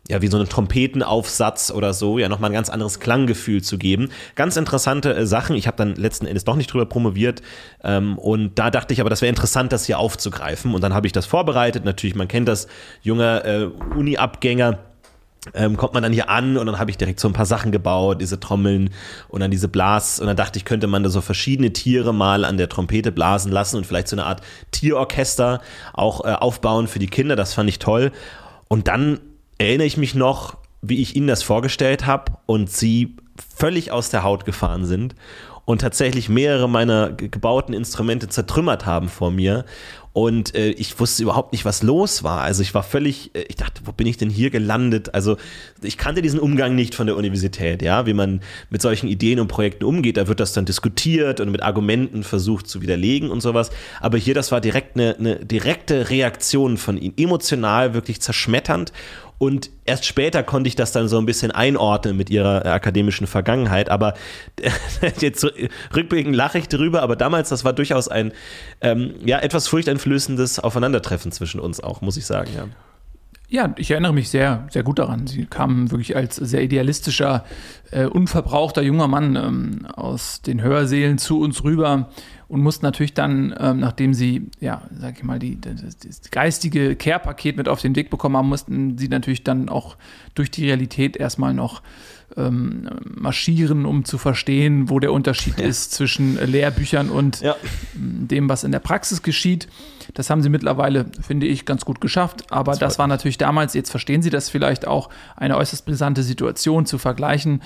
D: ja, wie so einen Trompetenaufsatz oder so, ja, nochmal ein ganz anderes Klanggefühl zu geben. Ganz interessante Sachen. Ich habe dann letzten Endes doch nicht drüber promoviert und da dachte ich aber, das wäre interessant, das hier aufzugreifen und dann habe ich das vorbereitet. Natürlich, man kennt das, junger Uni-Abgänger, kommt man dann hier an und dann habe ich direkt so ein paar Sachen gebaut, diese Trommeln und dann diese Blas und dann dachte ich, könnte man da so verschiedene Tiere mal an der Trompete blasen lassen und vielleicht so eine Art Tierorchester auch aufbauen für die Kinder, das fand ich toll. Und dann erinnere ich mich noch, wie ich ihnen das vorgestellt habe und sie völlig aus der Haut gefahren sind und tatsächlich mehrere meiner gebauten Instrumente zertrümmert haben vor mir. Und ich wusste überhaupt nicht, was los war. Also ich war völlig, ich dachte, wo bin ich denn hier gelandet? Also ich kannte diesen Umgang nicht von der Universität, ja, wie man mit solchen Ideen und Projekten umgeht. Da wird das dann diskutiert und mit Argumenten versucht zu widerlegen und sowas. Aber hier, das war direkt eine direkte Reaktion von ihnen, emotional wirklich zerschmetternd. Und erst später konnte ich das dann so ein bisschen einordnen mit ihrer akademischen Vergangenheit. Aber jetzt rückblickend lache ich drüber. Aber damals, das war durchaus ein etwas furchteinflößendes Aufeinandertreffen zwischen uns auch, muss ich sagen. Ja.
C: Ja, ich erinnere mich sehr, sehr gut daran. Sie kamen wirklich als sehr idealistischer, unverbrauchter junger Mann aus den Hörsälen zu uns rüber und mussten natürlich dann, nachdem sie, ja, sag ich mal, das geistige Care-Paket mit auf den Weg bekommen haben, mussten sie natürlich dann auch durch die Realität erstmal noch marschieren, um zu verstehen, wo der Unterschied ist zwischen Lehrbüchern und dem, was in der Praxis geschieht. Das haben sie mittlerweile, finde ich, ganz gut geschafft. Aber das war natürlich damals, jetzt verstehen Sie das vielleicht auch, eine äußerst brisante Situation zu vergleichen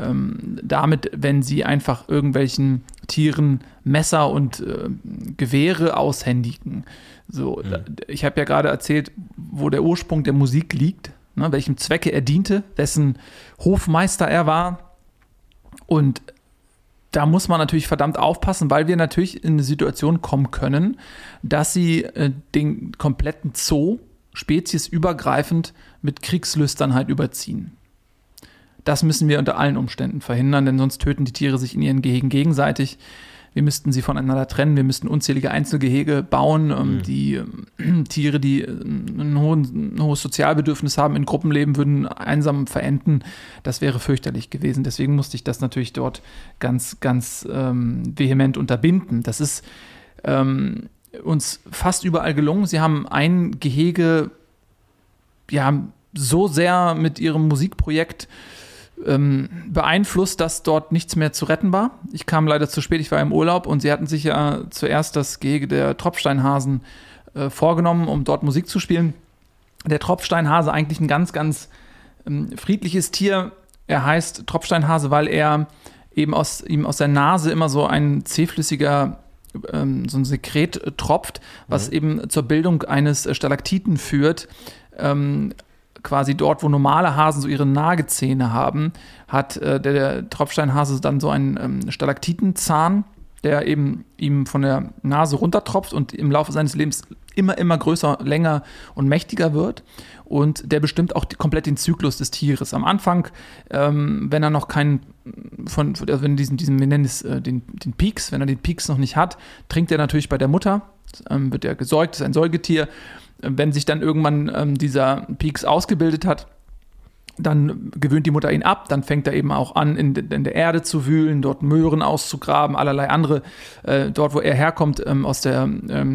C: damit, wenn Sie einfach irgendwelchen Tieren Messer und Gewehre aushändigen. So, ich habe ja gerade erzählt, wo der Ursprung der Musik liegt. Ne, welchem Zwecke er diente, wessen Hofmeister er war. Und da muss man natürlich verdammt aufpassen, weil wir natürlich in eine Situation kommen können, dass sie den kompletten Zoo speziesübergreifend mit Kriegslüstern halt überziehen. Das müssen wir unter allen Umständen verhindern, denn sonst töten die Tiere sich in ihren Gehegen gegenseitig. Wir müssten sie voneinander trennen, wir müssten unzählige Einzelgehege bauen. Die Tiere, die ein hohes Sozialbedürfnis haben, in Gruppen leben, würden einsam verenden. Das wäre fürchterlich gewesen. Deswegen musste ich das natürlich dort ganz, ganz vehement unterbinden. Das ist uns fast überall gelungen. Sie haben ein Gehege so sehr mit ihrem Musikprojekt beeinflusst, dass dort nichts mehr zu retten war. Ich kam leider zu spät, ich war im Urlaub und sie hatten sich ja zuerst das Gehege der Tropfsteinhasen vorgenommen, um dort Musik zu spielen. Der Tropfsteinhase, eigentlich ein ganz, ganz friedliches Tier. Er heißt Tropfsteinhase, weil er eben aus der Nase immer so ein zähflüssiger so ein Sekret tropft, was eben zur Bildung eines Stalaktiten führt. Quasi dort, wo normale Hasen so ihre Nagezähne haben, hat der Tropfsteinhase dann so einen Stalaktitenzahn, der eben ihm von der Nase runtertropft und im Laufe seines Lebens immer größer, länger und mächtiger wird. Und der bestimmt auch komplett den Zyklus des Tieres. Am Anfang, wenn er noch keinen wenn wir nennen es den Pieks, wenn er den Pieks noch nicht hat, trinkt er natürlich bei der Mutter, wird er gesäugt, ist ein Säugetier. Wenn sich dann irgendwann dieser Pieks ausgebildet hat, dann gewöhnt die Mutter ihn ab, dann fängt er eben auch an, in der Erde zu wühlen, dort Möhren auszugraben, allerlei andere, dort wo er herkommt, aus der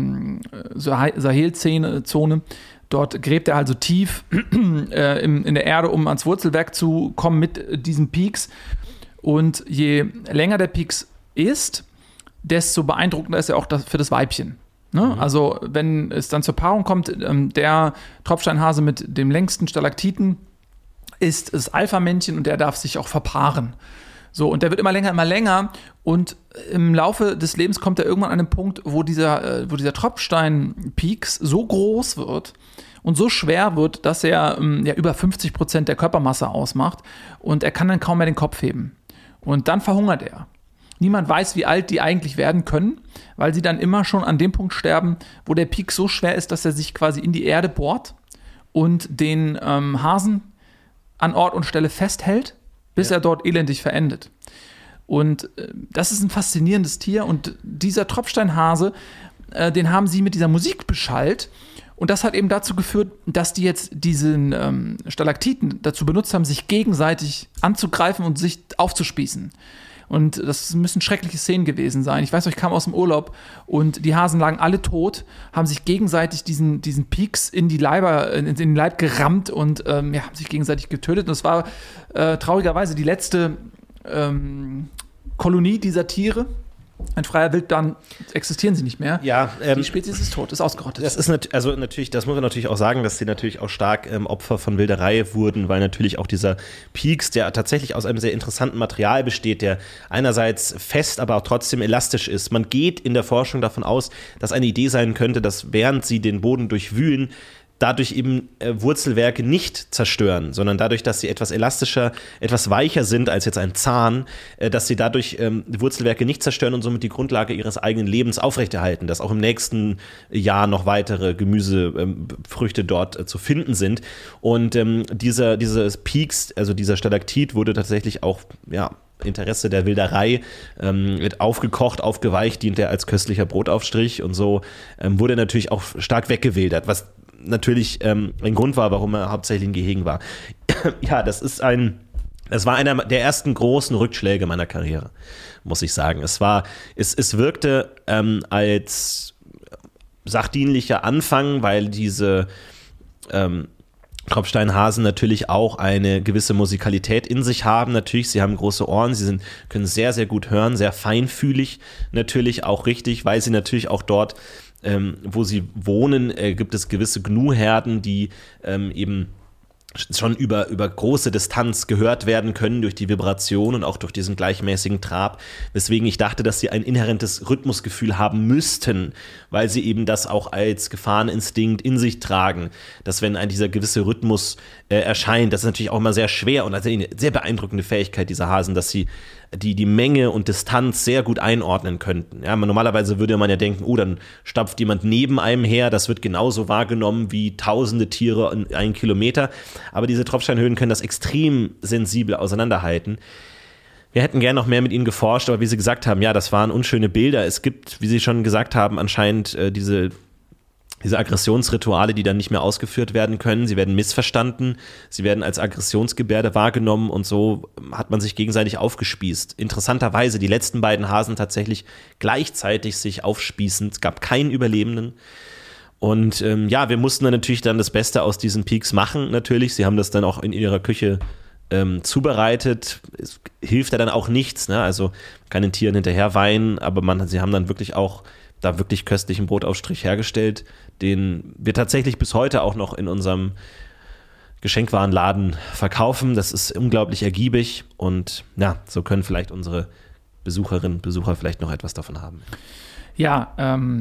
C: Sahelzone, dort gräbt er also tief in der Erde, um ans Wurzelwerk zu kommen mit diesem Pieks. Und je länger der Pieks ist, desto beeindruckender ist er auch für das Weibchen. Ne? Also wenn es dann zur Paarung kommt, der Tropfsteinhase mit dem längsten Stalaktiten ist das Alpha-Männchen und der darf sich auch verpaaren. So, und der wird immer länger und im Laufe des Lebens kommt er irgendwann an einen Punkt, wo dieser Tropfstein-Pieks so groß wird und so schwer wird, dass er über 50% der Körpermasse ausmacht und er kann dann kaum mehr den Kopf heben. Und dann verhungert er. Niemand weiß, wie alt die eigentlich werden können, weil sie dann immer schon an dem Punkt sterben, wo der Pieks so schwer ist, dass er sich quasi in die Erde bohrt und den Hasen an Ort und Stelle festhält, bis er dort elendig verendet. Und das ist ein faszinierendes Tier und dieser Tropfsteinhase, den haben sie mit dieser Musik beschallt Und das hat eben dazu geführt, dass die jetzt diesen Stalaktiten dazu benutzt haben, sich gegenseitig anzugreifen und sich aufzuspießen. Und das müssen schreckliche Szenen gewesen sein. Ich weiß noch, ich kam aus dem Urlaub und die Hasen lagen alle tot, haben sich gegenseitig diesen Pieks in den Leib gerammt und haben sich gegenseitig getötet. Und es war traurigerweise die letzte Kolonie dieser Tiere. Ein freier Wildbahn existieren sie nicht mehr.
D: Ja,
C: die Spezies ist tot, ist ausgerottet.
D: Das ist natürlich, das muss man natürlich auch sagen, dass sie natürlich auch stark Opfer von Wilderei wurden, weil natürlich auch dieser Pieks, der tatsächlich aus einem sehr interessanten Material besteht, der einerseits fest, aber auch trotzdem elastisch ist. Man geht in der Forschung davon aus, dass eine Idee sein könnte, dass während sie den Boden durchwühlen, dadurch eben Wurzelwerke nicht zerstören, sondern dadurch, dass sie etwas elastischer, etwas weicher sind als jetzt ein Zahn, dass sie dadurch die Wurzelwerke nicht zerstören und somit die Grundlage ihres eigenen Lebens aufrechterhalten, dass auch im nächsten Jahr noch weitere Gemüsefrüchte dort zu finden sind. Und dieses Pieks, also dieser Stalaktit, wurde tatsächlich auch, Interesse der Wilderei wird aufgekocht, aufgeweicht, dient er als köstlicher Brotaufstrich und so wurde natürlich auch stark weggewildert, was natürlich ein Grund war, warum er hauptsächlich in Gehegen war. Ja, das war einer der ersten großen Rückschläge meiner Karriere, muss ich sagen. Es wirkte als sachdienlicher Anfang, weil diese Tropfsteinhasen natürlich auch eine gewisse Musikalität in sich haben. Natürlich, sie haben große Ohren, können sehr, sehr gut hören, sehr feinfühlig natürlich auch richtig, weil sie natürlich auch dort wo sie wohnen, gibt es gewisse Gnu-Herden, die eben schon über große Distanz gehört werden können durch die Vibration und auch durch diesen gleichmäßigen Trab, weswegen ich dachte, dass sie ein inhärentes Rhythmusgefühl haben müssten, weil sie eben das auch als Gefahreninstinkt in sich tragen, dass wenn dieser gewisse Rhythmus erscheint, das ist natürlich auch immer sehr schwer und eine sehr beeindruckende Fähigkeit dieser Hasen, dass sie die Menge und Distanz sehr gut einordnen könnten. Ja, normalerweise würde man ja denken, dann stapft jemand neben einem her, das wird genauso wahrgenommen wie tausende Tiere in 1 Kilometer, aber diese Tropfsteinhöhlen können das extrem sensibel auseinanderhalten. Wir hätten gern noch mehr mit ihnen geforscht, aber wie Sie gesagt haben, das waren unschöne Bilder. Es gibt, wie Sie schon gesagt haben, anscheinend diese Aggressionsrituale, die dann nicht mehr ausgeführt werden können. Sie werden missverstanden, sie werden als Aggressionsgebärde wahrgenommen und so hat man sich gegenseitig aufgespießt. Interessanterweise die letzten beiden Hasen tatsächlich gleichzeitig sich aufspießen. Es gab keinen Überlebenden. Und wir mussten dann natürlich dann das Beste aus diesen Pieks machen, natürlich. Sie haben das dann auch in ihrer Küche zubereitet. Es hilft ja dann auch nichts, ne? Also man kann den Tieren hinterher weinen, aber sie haben dann wirklich auch da wirklich köstlichen Brotaufstrich hergestellt, den wir tatsächlich bis heute auch noch in unserem Geschenkwarenladen verkaufen. Das ist unglaublich ergiebig und so können vielleicht unsere Besucherinnen und Besucher vielleicht noch etwas davon haben.
C: Ja,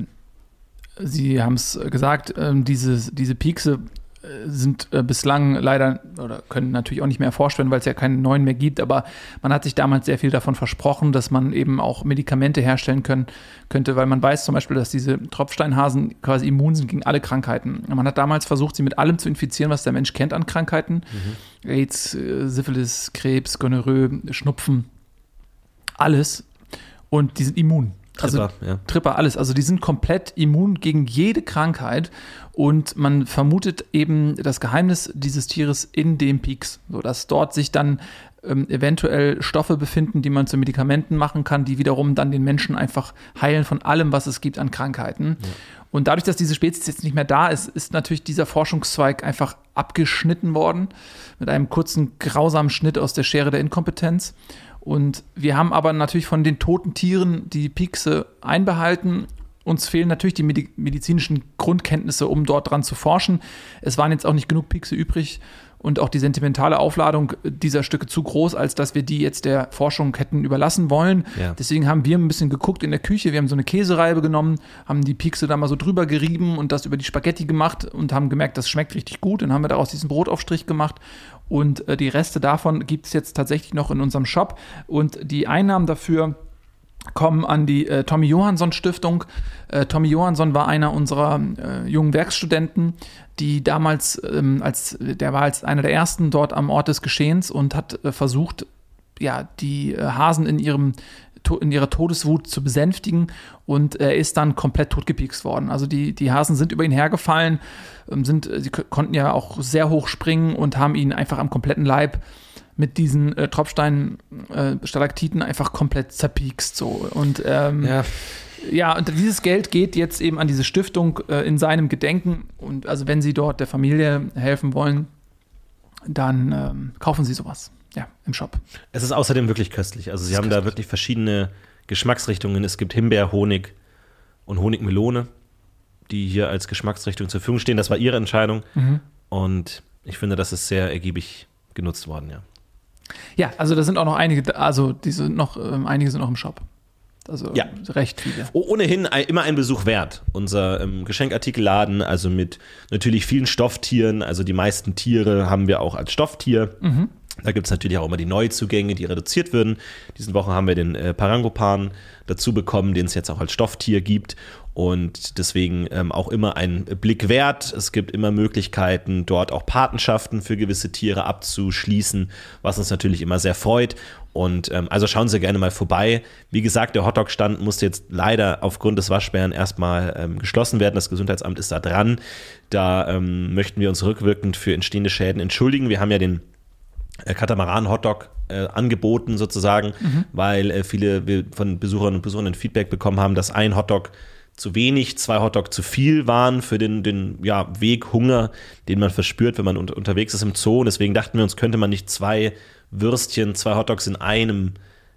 C: Sie haben es gesagt, diese Piekse sind bislang leider oder können natürlich auch nicht mehr erforscht werden, weil es ja keinen neuen mehr gibt, aber man hat sich damals sehr viel davon versprochen, dass man eben auch Medikamente herstellen könnte, weil man weiß zum Beispiel, dass diese Tropfsteinhasen quasi immun sind gegen alle Krankheiten. Man hat damals versucht, sie mit allem zu infizieren, was der Mensch kennt an Krankheiten. AIDS, Syphilis, Krebs, Gonorrhoe, Schnupfen, alles. Und die sind immun. Tripper, alles. Also die sind komplett immun gegen jede Krankheit und man vermutet eben das Geheimnis dieses Tieres in dem Pieks, sodass dort sich dann eventuell Stoffe befinden, die man zu Medikamenten machen kann, die wiederum dann den Menschen einfach heilen von allem, was es gibt an Krankheiten. Ja. Und dadurch, dass diese Spezies jetzt nicht mehr da ist, ist natürlich dieser Forschungszweig einfach abgeschnitten worden mit einem kurzen, grausamen Schnitt aus der Schere der Inkompetenz. Und wir haben aber natürlich von den toten Tieren die Piekse einbehalten. Uns fehlen natürlich die medizinischen Grundkenntnisse, um dort dran zu forschen. Es waren jetzt auch nicht genug Piekse übrig und auch die sentimentale Aufladung dieser Stücke zu groß, als dass wir die jetzt der Forschung hätten überlassen wollen. Ja. Deswegen haben wir ein bisschen geguckt in der Küche. Wir haben so eine Käsereibe genommen, haben die Piekse da mal so drüber gerieben und das über die Spaghetti gemacht und haben gemerkt, das schmeckt richtig gut. Dann haben wir daraus diesen Brotaufstrich gemacht. Und die Reste davon gibt es jetzt tatsächlich noch in unserem Shop. Und die Einnahmen dafür kommen an die Tommy Johansson Stiftung. Tommy Johansson war einer unserer jungen Werkstudenten, die damals, der war als einer der ersten dort am Ort des Geschehens und hat versucht, die Hasen in ihrem in ihrer Todeswut zu besänftigen und er ist dann komplett totgepiekst worden. Also die Hasen sind über ihn hergefallen, sie konnten ja auch sehr hoch springen und haben ihn einfach am kompletten Leib mit diesen Tropfstein-Stalaktiten einfach komplett zerpiekst. So. Und und dieses Geld geht jetzt eben an diese Stiftung in seinem Gedenken. Und also wenn Sie dort der Familie helfen wollen, dann kaufen Sie sowas. Ja, im Shop. Es
D: ist außerdem wirklich köstlich. Also Sie haben da wirklich verschiedene Geschmacksrichtungen. Es gibt Himbeer, Honig und Honigmelone, die hier als Geschmacksrichtung zur Verfügung stehen. Das war Ihre Entscheidung. Und ich finde, das ist sehr ergiebig genutzt worden, ja.
C: Ja, also da sind auch noch einige, einige sind noch im Shop. Also recht viele.
D: Ohnehin immer ein Besuch wert. Unser Geschenkartikelladen, also mit natürlich vielen Stofftieren. Also die meisten Tiere haben wir auch als Stofftier. Da gibt es natürlich auch immer die Neuzugänge, die reduziert würden. Diesen Wochen haben wir den Parangopan dazu bekommen, den es jetzt auch als Stofftier gibt. Und deswegen auch immer ein Blick wert. Es gibt immer Möglichkeiten, dort auch Patenschaften für gewisse Tiere abzuschließen, was uns natürlich immer sehr freut. Und also schauen Sie gerne mal vorbei. Wie gesagt, der Hotdog-Stand musste jetzt leider aufgrund des Waschbären erstmal geschlossen werden. Das Gesundheitsamt ist da dran. Da möchten wir uns rückwirkend für entstehende Schäden entschuldigen. Wir haben ja den Katamaran-Hotdog angeboten sozusagen, weil wir von Besucherinnen und Besuchern ein Feedback bekommen haben, dass ein Hotdog zu wenig, 2 Hotdog zu viel waren für den Weghunger, den man verspürt, wenn man unterwegs ist im Zoo. Und deswegen dachten wir uns, könnte man nicht 2 Hotdogs in einem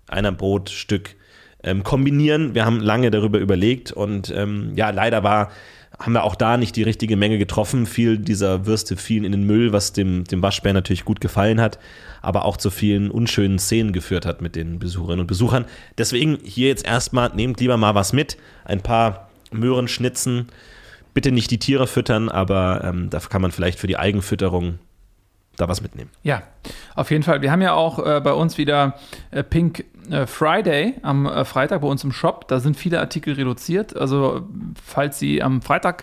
D: Brotstück kombinieren. Wir haben lange darüber überlegt und leider haben wir auch da nicht die richtige Menge getroffen. Viel dieser Würste fielen in den Müll, was dem Waschbär natürlich gut gefallen hat, aber auch zu vielen unschönen Szenen geführt hat mit den Besucherinnen und Besuchern. Deswegen hier jetzt erstmal, nehmt lieber mal was mit, ein paar Möhrenschnitzen, bitte nicht die Tiere füttern, aber da kann man vielleicht für die Eigenfütterung da was mitnehmen.
C: Ja, auf jeden Fall. Wir haben ja auch bei uns wieder Pink Friday am Freitag bei uns im Shop. Da sind viele Artikel reduziert. Also falls Sie am Freitag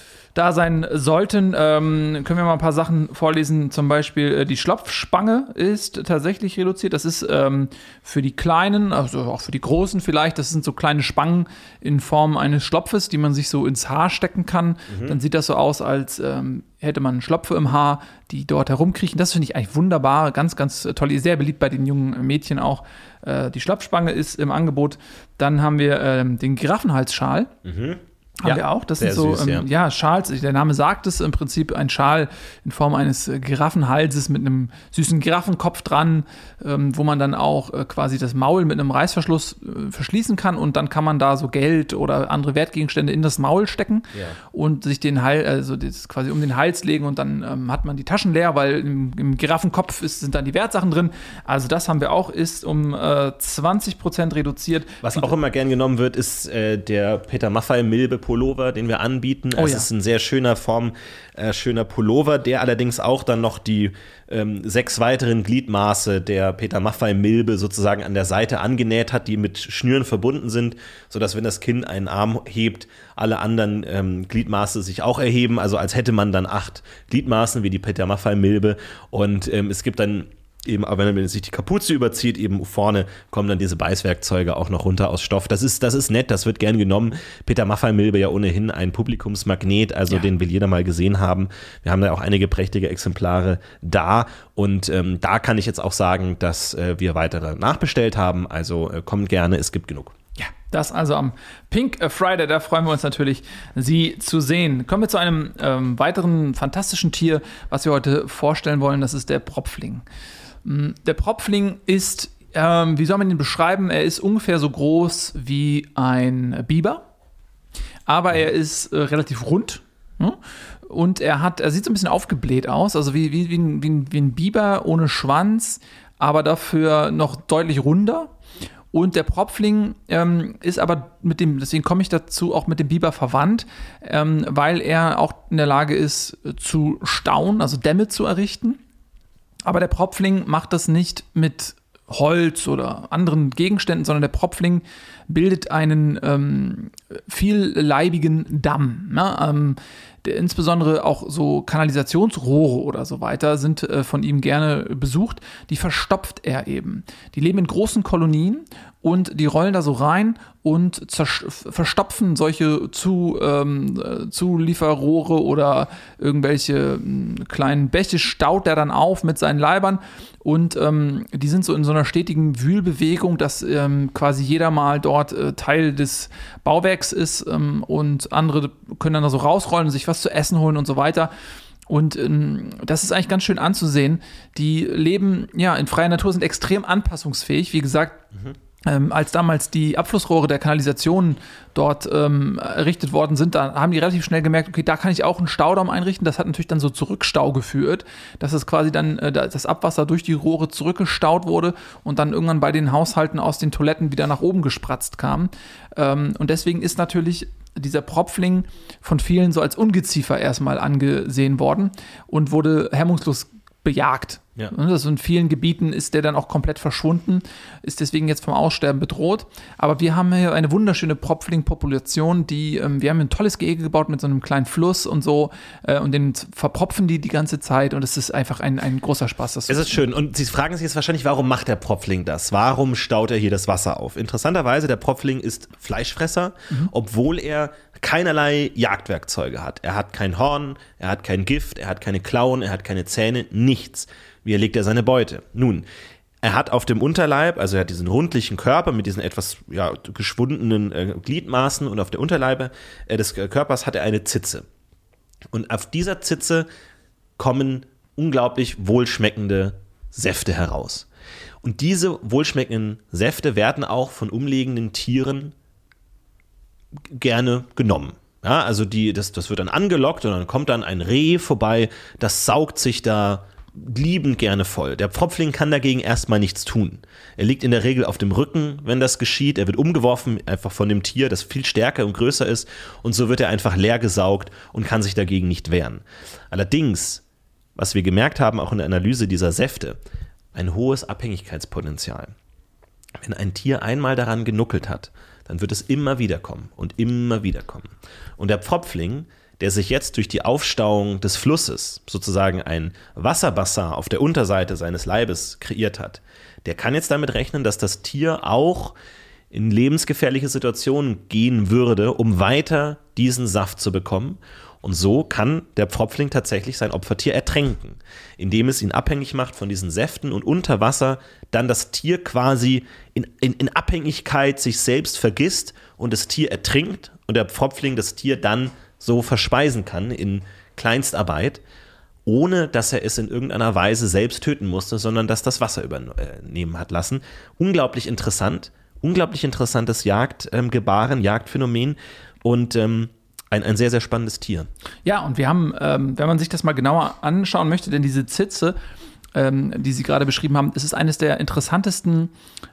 C: da sein sollten, können wir mal ein paar Sachen vorlesen. Zum Beispiel die Schlopfspange ist tatsächlich reduziert. Das ist für die Kleinen, also auch für die Großen vielleicht, das sind so kleine Spangen in Form eines Schlopfes, die man sich so ins Haar stecken kann. Dann sieht das so aus, als hätte man Schlopfe im Haar, die dort herumkriechen. Das finde ich eigentlich wunderbar, ganz, ganz toll. Sehr beliebt bei den jungen Mädchen auch. Die Schlopfspange ist im Angebot. Dann haben wir den Giraffenhalsschal. Haben wir auch. Das sind so süß, Schals. Der Name sagt es, im Prinzip ein Schal in Form eines Giraffenhalses mit einem süßen Giraffenkopf dran, wo man dann auch quasi das Maul mit einem Reißverschluss verschließen kann und dann kann man da so Geld oder andere Wertgegenstände in das Maul stecken und sich den Hals, also das quasi um den Hals legen und dann hat man die Taschen leer, weil im Giraffenkopf sind dann die Wertsachen drin. Also das haben wir auch, ist um 20% reduziert.
D: Was auch immer gern genommen wird, ist der Peter Maffay Milbe Pullover, den wir anbieten. Es ist ein sehr schöner Pullover, der allerdings auch dann noch die 6 weiteren Gliedmaße der Peter Maffay Milbe sozusagen an der Seite angenäht hat, die mit Schnüren verbunden sind, sodass, wenn das Kind einen Arm hebt, alle anderen Gliedmaße sich auch erheben, also als hätte man dann 8 Gliedmaßen wie die Peter Maffay Milbe und es gibt dann eben, aber wenn man sich die Kapuze überzieht, eben vorne kommen dann diese Beißwerkzeuge auch noch runter aus Stoff. Das ist nett, das wird gern genommen. Peter Maffay Milbe ja ohnehin ein Publikumsmagnet, also den will jeder mal gesehen haben. Wir haben da auch einige prächtige Exemplare da und da kann ich jetzt auch sagen, dass wir weitere nachbestellt haben, also kommt gerne, es gibt genug.
C: Ja, das also am Pink Friday, da freuen wir uns natürlich, Sie zu sehen. Kommen wir zu einem weiteren fantastischen Tier, was wir heute vorstellen wollen, das ist der Propfling. Der Propfling ist, wie soll man ihn beschreiben? Er ist ungefähr so groß wie ein Biber, aber er ist relativ rund. Und er sieht so ein bisschen aufgebläht aus, also wie ein Biber ohne Schwanz, aber dafür noch deutlich runder. Und der Propfling ist aber deswegen komme ich dazu, auch mit dem Biber verwandt, weil er auch in der Lage ist zu stauen, also Dämme zu errichten. Aber der Propfling macht das nicht mit Holz oder anderen Gegenständen, sondern der Propfling bildet einen vielleibigen Damm. Ne? insbesondere auch so Kanalisationsrohre oder so weiter sind von ihm gerne besucht. Die verstopft er eben. Die leben in großen Kolonien und die rollen da so rein und verstopfen solche Zulieferrohre oder irgendwelche kleinen Bäche, staut er dann auf mit seinen Leibern. Und die sind so in so einer stetigen Wühlbewegung, dass quasi jeder mal dort Teil des Bauwerks ist und andere können dann da so rausrollen und sich was zu essen holen und so weiter. Und das ist eigentlich ganz schön anzusehen. Die leben ja in freier Natur, sind extrem anpassungsfähig. Wie gesagt, als damals die Abflussrohre der Kanalisation dort errichtet worden sind, da haben die relativ schnell gemerkt, okay, da kann ich auch einen Staudamm einrichten. Das hat natürlich dann so zu Rückstau geführt, dass es quasi dann das Abwasser durch die Rohre zurückgestaut wurde und dann irgendwann bei den Haushalten aus den Toiletten wieder nach oben gespratzt kam. Und deswegen ist natürlich dieser Propfling von vielen so als Ungeziefer erstmal angesehen worden und wurde hemmungslos bejagt. Ja. Also in vielen Gebieten ist der dann auch komplett verschwunden, ist deswegen jetzt vom Aussterben bedroht. Aber wir haben hier eine wunderschöne Propfling-Population, wir haben ein tolles Gehege gebaut mit so einem kleinen Fluss und so und den verpropfen die ganze Zeit und es ist einfach ein großer Spaß. Es
D: ist schön und Sie fragen sich jetzt wahrscheinlich, warum macht der Propfling das? Warum staut er hier das Wasser auf? Interessanterweise, der Propfling ist Fleischfresser, obwohl er keinerlei Jagdwerkzeuge hat. Er hat kein Horn, er hat kein Gift, er hat keine Klauen, er hat keine Zähne, nichts. Wie erlegt er seine Beute? Nun, er hat auf dem Unterleib, also er hat diesen rundlichen Körper mit diesen etwas geschwundenen Gliedmaßen und auf der Unterleibe des Körpers hat er eine Zitze. Und auf dieser Zitze kommen unglaublich wohlschmeckende Säfte heraus. Und diese wohlschmeckenden Säfte werden auch von umliegenden Tieren gerne genommen. Ja, also das wird dann angelockt und dann kommt dann ein Reh vorbei, das saugt sich da liebend gerne voll. Der Propfling kann dagegen erstmal nichts tun. Er liegt in der Regel auf dem Rücken, wenn das geschieht. Er wird umgeworfen einfach von dem Tier, das viel stärker und größer ist und so wird er einfach leer gesaugt und kann sich dagegen nicht wehren. Allerdings, was wir gemerkt haben, auch in der Analyse dieser Säfte, ein hohes Abhängigkeitspotenzial. Wenn ein Tier einmal daran genuckelt hat, dann wird es immer wieder kommen und immer wieder kommen. Und der Propfling, der sich jetzt durch die Aufstauung des Flusses sozusagen ein Wasserbassin auf der Unterseite seines Leibes kreiert hat, der kann jetzt damit rechnen, dass das Tier auch in lebensgefährliche Situationen gehen würde, um weiter diesen Saft zu bekommen. Und so kann der Propfling tatsächlich sein Opfertier ertränken, indem es ihn abhängig macht von diesen Säften und unter Wasser dann das Tier quasi in Abhängigkeit sich selbst vergisst und das Tier ertrinkt und der Propfling das Tier dann so verspeisen kann in Kleinstarbeit, ohne dass er es in irgendeiner Weise selbst töten musste, sondern dass das Wasser übernehmen hat lassen. Unglaublich interessantes Jagdgebaren, Jagdphänomen und ein sehr, sehr spannendes Tier.
C: Ja, und wir haben, wenn man sich das mal genauer anschauen möchte, denn diese Zitze, die Sie gerade beschrieben haben, es ist eines der interessantesten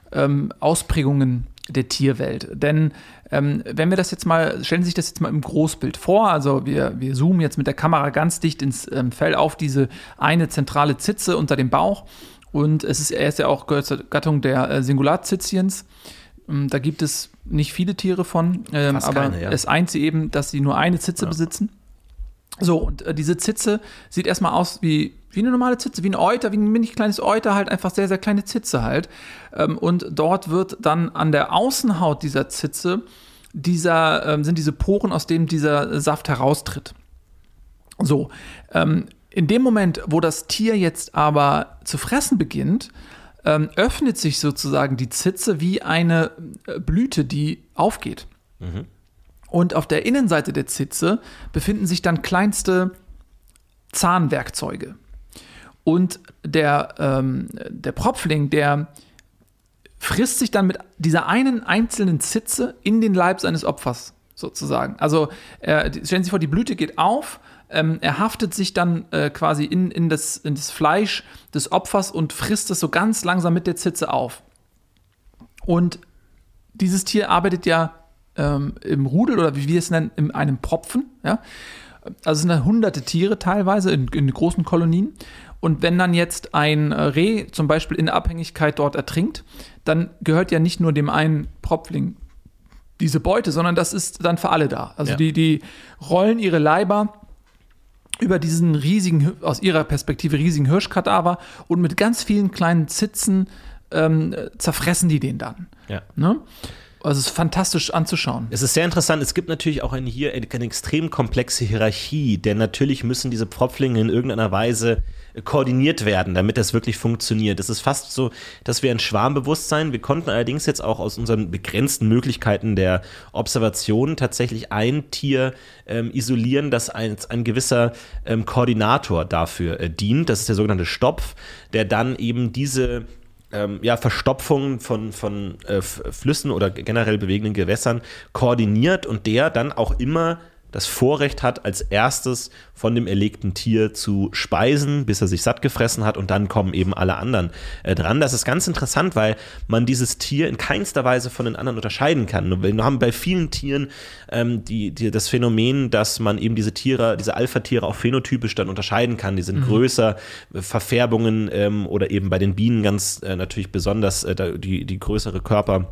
C: Ausprägungen der Tierwelt. Denn wenn wir das jetzt mal, stellen Sie sich das jetzt mal im Großbild vor, also wir zoomen jetzt mit der Kamera ganz dicht ins Fell auf diese eine zentrale Zitze unter dem Bauch und er ist ja auch, gehört zur Gattung der Singularzitziens. Da gibt es nicht viele Tiere von, aber keine, ja. Es eint sie eben, dass sie nur eine Zitze besitzen. So, und diese Zitze sieht erstmal aus wie eine normale Zitze, wie ein Euter, wie ein mini kleines Euter, halt einfach sehr, sehr kleine Zitze halt. Und dort wird dann an der Außenhaut dieser Zitze sind diese Poren, aus denen dieser Saft heraustritt. So, in dem Moment, wo das Tier jetzt aber zu fressen beginnt, öffnet sich sozusagen die Zitze wie eine Blüte, die aufgeht. Mhm. Und auf der Innenseite der Zitze befinden sich dann kleinste Zahnwerkzeuge. Und der Propfling, der frisst sich dann mit dieser einen einzelnen Zitze in den Leib seines Opfers sozusagen. Also stellen Sie sich vor, die Blüte geht auf, er haftet sich dann quasi in das Fleisch des Opfers und frisst es so ganz langsam mit der Zitze auf. Und dieses Tier arbeitet ja im Rudel oder wie wir es nennen, in einem Propfen. Ja? Also es sind dann hunderte Tiere teilweise in großen Kolonien. Und wenn dann jetzt ein Reh zum Beispiel in der Abhängigkeit dort ertrinkt, dann gehört ja nicht nur dem einen Propfling diese Beute, sondern das ist dann für alle da. Also die rollen ihre Leiber über diesen riesigen, aus ihrer Perspektive riesigen Hirschkadaver und mit ganz vielen kleinen Zitzen zerfressen die den dann.
D: Ja.
C: Ne? Also es ist fantastisch anzuschauen.
D: Es ist sehr interessant. Es gibt natürlich auch hier eine extrem komplexe Hierarchie, denn natürlich müssen diese Pfropflinge in irgendeiner Weise koordiniert werden, damit das wirklich funktioniert. Es ist fast so, dass wir ein Schwarmbewusstsein, wir konnten allerdings jetzt auch aus unseren begrenzten Möglichkeiten der Observation tatsächlich ein Tier isolieren, das ein gewisser Koordinator dafür dient. Das ist der sogenannte Stopf, der dann eben diese Verstopfung von Flüssen oder generell bewegenden Gewässern koordiniert und der dann auch immer das Vorrecht hat, als erstes von dem erlegten Tier zu speisen, bis er sich satt gefressen hat und dann kommen eben alle anderen dran. Das ist ganz interessant, weil man dieses Tier in keinster Weise von den anderen unterscheiden kann. Wir haben bei vielen Tieren das Phänomen, dass man eben diese Alpha-Tiere auch phänotypisch dann unterscheiden kann. Die sind größer, Verfärbungen oder eben bei den Bienen ganz natürlich besonders die größere Körperform.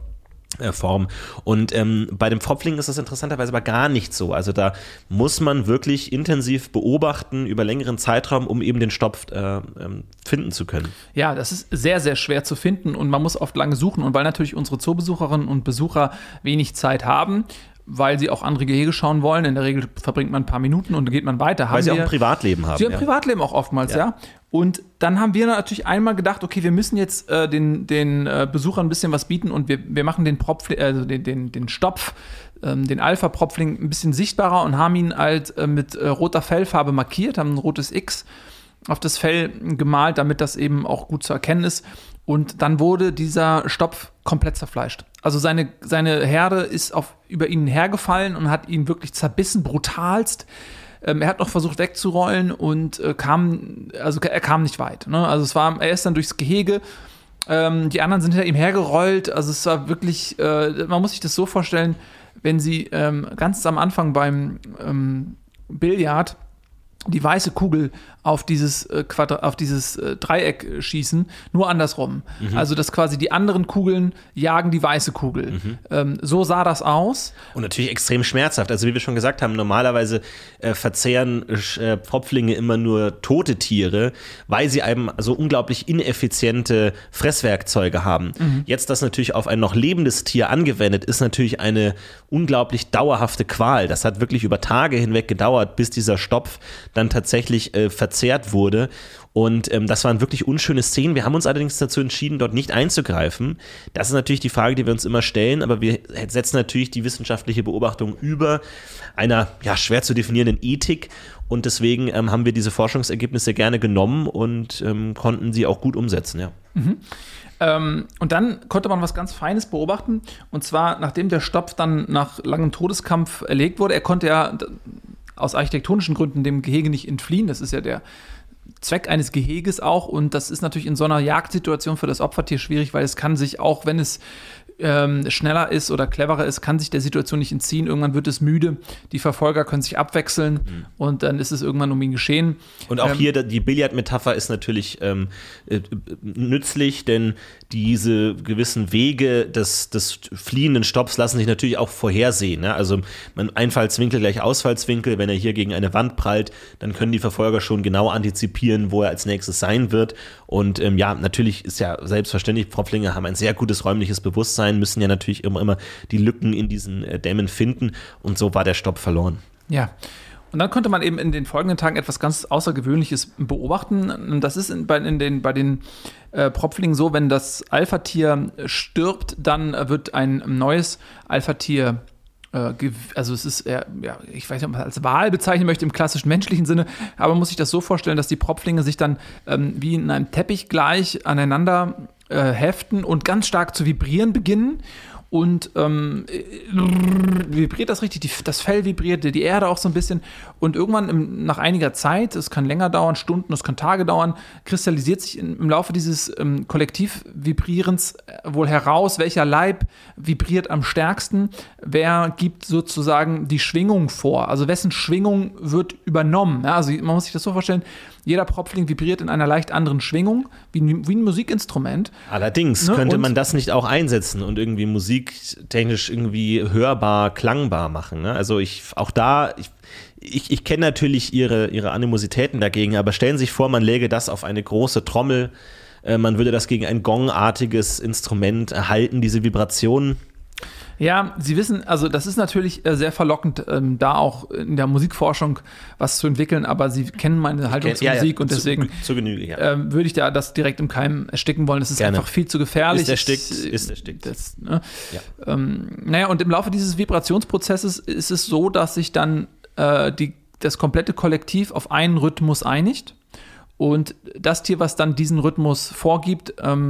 D: Und bei dem Pfropfling ist das interessanterweise aber gar nicht so. Also da muss man wirklich intensiv beobachten über längeren Zeitraum, um eben den Stopf finden zu können.
C: Ja, das ist sehr, sehr schwer zu finden und man muss oft lange suchen. Und weil natürlich unsere Zoobesucherinnen und Besucher wenig Zeit haben, weil sie auch andere Gehege schauen wollen. In der Regel verbringt man ein paar Minuten und dann geht man weiter.
D: Weil sie auch ein Privatleben haben.
C: Sie haben ein Privatleben auch oftmals, ja. Und dann haben wir natürlich einmal gedacht, okay, wir müssen jetzt den Besuchern ein bisschen was bieten und wir machen den Stopf, den Alpha-Propfling ein bisschen sichtbarer und haben ihn halt mit roter Fellfarbe markiert, haben ein rotes X auf das Fell gemalt, damit das eben auch gut zu erkennen ist. Und dann wurde dieser Stopf komplett zerfleischt. Also seine Herde ist über ihn hergefallen und hat ihn wirklich zerbissen, brutalst. Er hat noch versucht wegzurollen und er kam nicht weit. Ne? Also er ist dann durchs Gehege. Die anderen sind hinter ihm hergerollt. Also es war wirklich, man muss sich das so vorstellen, wenn sie ganz am Anfang beim Billard die weiße Kugel auf dieses Dreieck schießen, nur andersrum. Also, dass quasi die anderen Kugeln jagen die weiße Kugel. So sah das aus.
D: Und natürlich extrem schmerzhaft. Also, wie wir schon gesagt haben, normalerweise verzehren Pfropflinge immer nur tote Tiere, weil sie eben so unglaublich ineffiziente Fresswerkzeuge haben. Jetzt das natürlich auf ein noch lebendes Tier angewendet, ist natürlich eine unglaublich dauerhafte Qual. Das hat wirklich über Tage hinweg gedauert, bis dieser Stopf dann tatsächlich verzehrt wurde. Und das waren wirklich unschöne Szenen. Wir haben uns allerdings dazu entschieden, dort nicht einzugreifen. Das ist natürlich die Frage, die wir uns immer stellen, aber wir setzen natürlich die wissenschaftliche Beobachtung über einer schwer zu definierenden Ethik und deswegen haben wir diese Forschungsergebnisse gerne genommen und konnten sie auch gut umsetzen, ja.
C: Und dann konnte man was ganz Feines beobachten und zwar, nachdem der Stopf dann nach langem Todeskampf erlegt wurde, er konnte ja aus architektonischen Gründen dem Gehege nicht entfliehen. Das ist ja der Zweck eines Geheges auch. Und das ist natürlich in so einer Jagdsituation für das Opfertier schwierig, weil es kann sich auch, wenn es schneller ist oder cleverer ist, kann sich der Situation nicht entziehen. Irgendwann wird es müde. Die Verfolger können sich abwechseln und dann ist es irgendwann um ihn geschehen.
D: Und auch hier die Billardmetapher ist natürlich nützlich, denn diese gewissen Wege des fliehenden Stopfs lassen sich natürlich auch vorhersehen. Ne? Also Einfallswinkel gleich Ausfallswinkel. Wenn er hier gegen eine Wand prallt, dann können die Verfolger schon genau antizipieren, wo er als nächstes sein wird. Und natürlich ist ja selbstverständlich, Pfropflinge haben ein sehr gutes räumliches Bewusstsein, müssen ja natürlich immer die Lücken in diesen Dämmen finden und so war der Stopf verloren.
C: Ja, und dann konnte man eben in den folgenden Tagen etwas ganz Außergewöhnliches beobachten. Das ist bei den Pfropflingen so, wenn das Alpha-Tier stirbt, dann wird ein neues Alpha-Tier also es ist, ich weiß nicht, ob man es als Wal bezeichnen möchte im klassischen menschlichen Sinne, aber man muss sich das so vorstellen, dass die Pfropflinge sich dann wie in einem Teppich gleich aneinander heften und ganz stark zu vibrieren beginnen. Und vibriert das richtig, das Fell vibriert, die Erde auch so ein bisschen. Und irgendwann nach einiger Zeit, es kann länger dauern, Stunden, es kann Tage dauern, kristallisiert sich im Laufe dieses Kollektivvibrierens wohl heraus, welcher Leib vibriert am stärksten, wer gibt sozusagen die Schwingung vor, also wessen Schwingung wird übernommen. Ja, also man muss sich das so vorstellen, Jeder Propfling vibriert in einer leicht anderen Schwingung, wie ein Musikinstrument.
D: Allerdings könnte man das nicht auch einsetzen und irgendwie musiktechnisch irgendwie hörbar, klangbar machen. Ne? Also ich kenne natürlich ihre Animositäten dagegen, aber stellen Sie sich vor, man läge das auf eine große Trommel, man würde das gegen ein gongartiges Instrument erhalten, diese Vibrationen.
C: Ja, Sie wissen, also das ist natürlich sehr verlockend, da auch in der Musikforschung was zu entwickeln, aber Sie kennen meine Haltung zur Musik und deswegen
D: zu Genüge,
C: würde ich da das direkt im Keim ersticken wollen. Das ist einfach viel zu gefährlich.
D: Ist erstickt.
C: Naja, und im Laufe dieses Vibrationsprozesses ist es so, dass sich dann das komplette Kollektiv auf einen Rhythmus einigt. Und das Tier, was dann diesen Rhythmus vorgibt,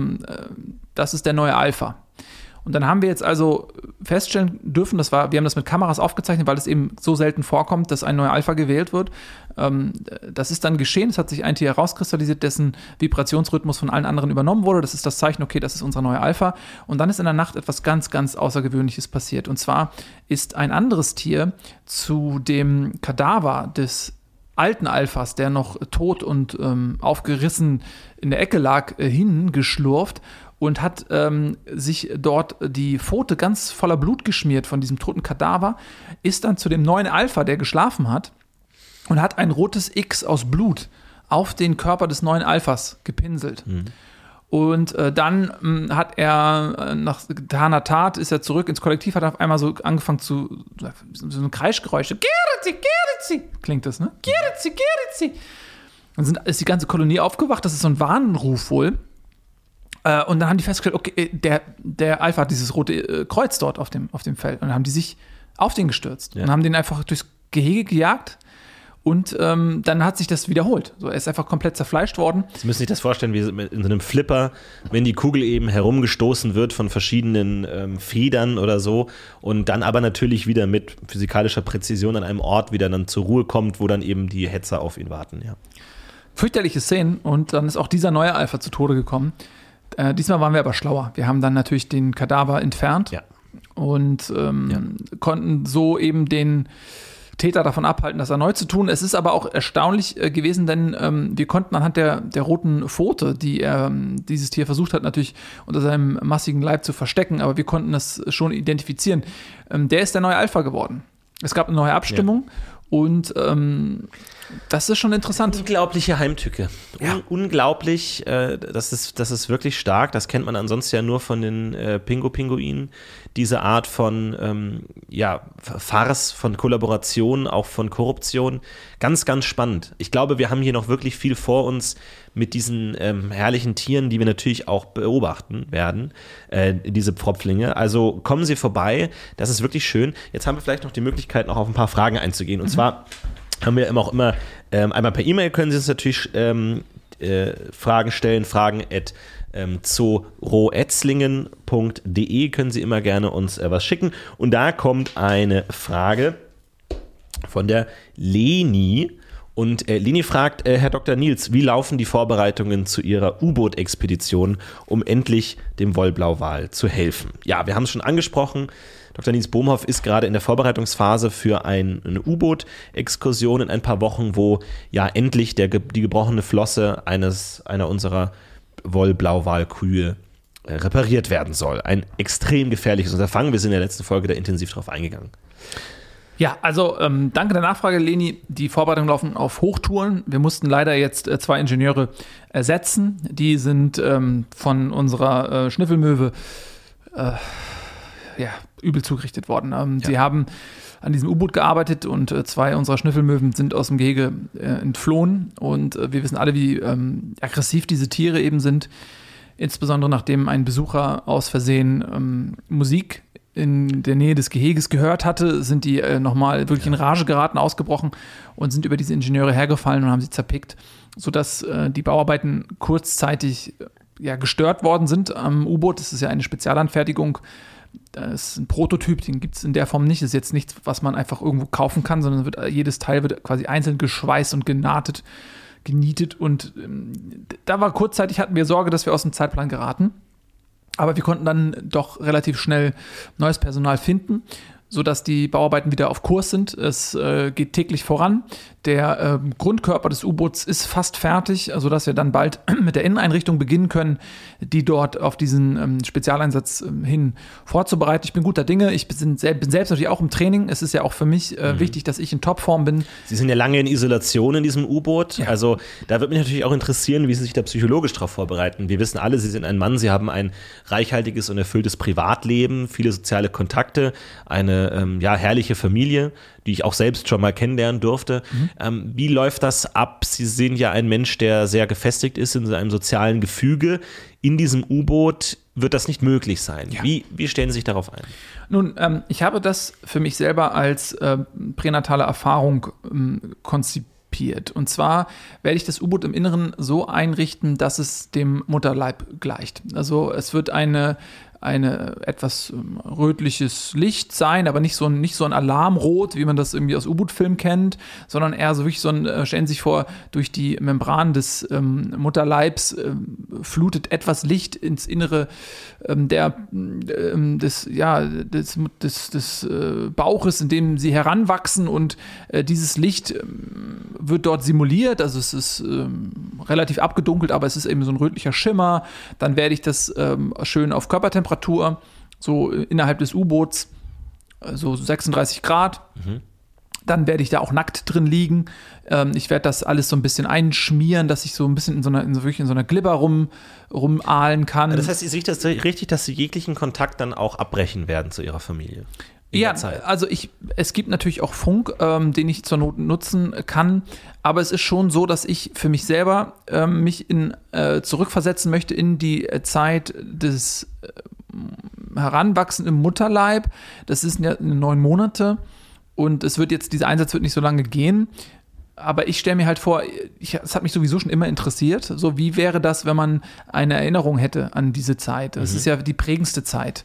C: das ist der neue Alpha. Und dann haben wir jetzt also feststellen dürfen, wir haben das mit Kameras aufgezeichnet, weil es eben so selten vorkommt, dass ein neuer Alpha gewählt wird. Das ist dann geschehen, es hat sich ein Tier herauskristallisiert, dessen Vibrationsrhythmus von allen anderen übernommen wurde. Das ist das Zeichen, okay, das ist unser neuer Alpha. Und dann ist in der Nacht etwas ganz, ganz Außergewöhnliches passiert. Und zwar ist ein anderes Tier zu dem Kadaver des alten Alphas, der noch tot und aufgerissen in der Ecke lag, hingeschlurft und hat sich dort die Pfote ganz voller Blut geschmiert von diesem toten Kadaver, ist dann zu dem neuen Alpha, der geschlafen hat, und hat ein rotes X aus Blut auf den Körper des neuen Alphas gepinselt. Mhm. Und dann hat er nach getaner Tat, ist er zurück ins Kollektiv, hat auf einmal so angefangen so ein Kreischgeräusch. Geritzi, klingt das, ne? Geritzi. Dann ist die ganze Kolonie aufgewacht, das ist so ein Warnruf wohl. Und dann haben die festgestellt, okay, der Alpha hat dieses rote Kreuz dort auf dem Feld. Und dann haben die sich auf den gestürzt und haben den einfach durchs Gehege gejagt. Und dann hat sich das wiederholt. So, er ist einfach komplett zerfleischt worden.
D: Sie müssen sich das vorstellen, wie in so einem Flipper, wenn die Kugel eben herumgestoßen wird von verschiedenen Federn oder so und dann aber natürlich wieder mit physikalischer Präzision an einem Ort wieder dann zur Ruhe kommt, wo dann eben die Hetzer auf ihn warten. Ja.
C: Fürchterliche Szenen und dann ist auch dieser neue Alpha zu Tode gekommen. Diesmal waren wir aber schlauer. Wir haben dann natürlich den Kadaver entfernt und konnten so eben den Täter davon abhalten, das erneut zu tun. Es ist aber auch erstaunlich gewesen, denn wir konnten anhand der roten Pfote, die dieses Tier versucht hat, natürlich unter seinem massigen Leib zu verstecken, aber wir konnten das schon identifizieren. Der ist der neue Alpha geworden. Es gab eine neue Abstimmung und das ist schon interessant.
D: Unglaubliche Heimtücke. Ja. Unglaublich, das ist wirklich stark. Das kennt man ansonsten ja nur von den Pinguinen. Diese Art von Farce, von Kollaboration, auch von Korruption. Ganz, ganz spannend. Ich glaube, wir haben hier noch wirklich viel vor uns mit diesen herrlichen Tieren, die wir natürlich auch beobachten werden, diese Pfropflinge. Also kommen Sie vorbei, das ist wirklich schön. Jetzt haben wir vielleicht noch die Möglichkeit, noch auf ein paar Fragen einzugehen. Und zwar haben wir auch immer, einmal per E-Mail können Sie uns natürlich Fragen stellen, fragen@zoroetzlingen.de können Sie immer gerne uns was schicken. Und da kommt eine Frage von der Leni. Und Leni fragt, Herr Dr. Niels, wie laufen die Vorbereitungen zu Ihrer U-Boot-Expedition, um endlich dem Wollblauwal zu helfen? Ja, wir haben es schon angesprochen. Dr. Niels Bohmhoff ist gerade in der Vorbereitungsphase für eine U-Boot-Exkursion in ein paar Wochen, wo ja endlich die gebrochene Flosse einer unserer Wollblauwalkühe repariert werden soll. Ein extrem gefährliches Unterfangen. Wir sind in der letzten Folge da intensiv drauf eingegangen.
C: Ja, also danke der Nachfrage, Leni. Die Vorbereitungen laufen auf Hochtouren. Wir mussten leider jetzt 2 Ingenieure ersetzen. Die sind von unserer Schnüffelmöwe übel zugerichtet worden. Sie haben an diesem U-Boot gearbeitet und 2 unserer Schnüffelmöwen sind aus dem Gehege entflohen. Und wir wissen alle, wie aggressiv diese Tiere eben sind. Insbesondere nachdem ein Besucher aus Versehen Musik in der Nähe des Geheges gehört hatte, sind die nochmal wirklich in Rage geraten, ausgebrochen und sind über diese Ingenieure hergefallen und haben sie zerpickt, sodass die Bauarbeiten kurzzeitig gestört worden sind am U-Boot. Das ist ja eine Spezialanfertigung. Das ist ein Prototyp, den gibt es in der Form nicht. Das ist jetzt nichts, was man einfach irgendwo kaufen kann, sondern jedes Teil wird quasi einzeln geschweißt und genietet. Und da war kurzzeitig, hatten wir Sorge, dass wir aus dem Zeitplan geraten. Aber wir konnten dann doch relativ schnell neues Personal finden, sodass die Bauarbeiten wieder auf Kurs sind. Es geht täglich voran. Der Grundkörper des U-Boots ist fast fertig, sodass wir dann bald mit der Inneneinrichtung beginnen können, die dort auf diesen Spezialeinsatz hin vorzubereiten. Ich bin guter Dinge. Ich bin selbst natürlich auch im Training. Es ist ja auch für mich wichtig, dass ich in Topform bin.
D: Sie sind ja lange in Isolation in diesem U-Boot. Ja. Also da würde mich natürlich auch interessieren, wie Sie sich da psychologisch darauf vorbereiten. Wir wissen alle, Sie sind ein Mann, Sie haben ein reichhaltiges und erfülltes Privatleben, viele soziale Kontakte, eine herrliche Familie, die ich auch selbst schon mal kennenlernen durfte. Wie läuft das ab? Sie sind ja ein Mensch, der sehr gefestigt ist in einem sozialen Gefüge. In diesem U-Boot wird das nicht möglich sein. Ja. Wie stellen Sie sich darauf ein?
C: Nun, ich habe das für mich selber als pränatale Erfahrung konzipiert. Und zwar werde ich das U-Boot im Inneren so einrichten, dass es dem Mutterleib gleicht. Also es wird eine etwas rötliches Licht sein, aber nicht so ein Alarmrot, wie man das irgendwie aus U-Boot-Filmen kennt, sondern eher so wirklich stellen Sie sich vor, durch die Membran des Mutterleibs flutet etwas Licht ins Innere des Bauches, in dem Sie heranwachsen, und dieses Licht wird dort simuliert, also es ist relativ abgedunkelt, aber es ist eben so ein rötlicher Schimmer. Dann werde ich das schön auf Körpertemperatur, so innerhalb des U-Boots, so 36 Grad. Dann werde ich da auch nackt drin liegen. Ich werde das alles so ein bisschen einschmieren, dass ich so ein bisschen in so einer Glibber rumahlen kann.
D: Das heißt, sehe ich das richtig, dass Sie jeglichen Kontakt dann auch abbrechen werden zu Ihrer Familie?
C: Ja, also es gibt natürlich auch Funk, den ich zur Not nutzen kann, aber es ist schon so, dass ich für mich selber mich zurückversetzen möchte in die Zeit des Heranwachsens im Mutterleib. Das sind ja 9 Monate und dieser Einsatz wird nicht so lange gehen. Aber ich stelle mir halt vor, es hat mich sowieso schon immer interessiert, so wie wäre das, wenn man eine Erinnerung hätte an diese Zeit. Das ist ja die prägendste Zeit.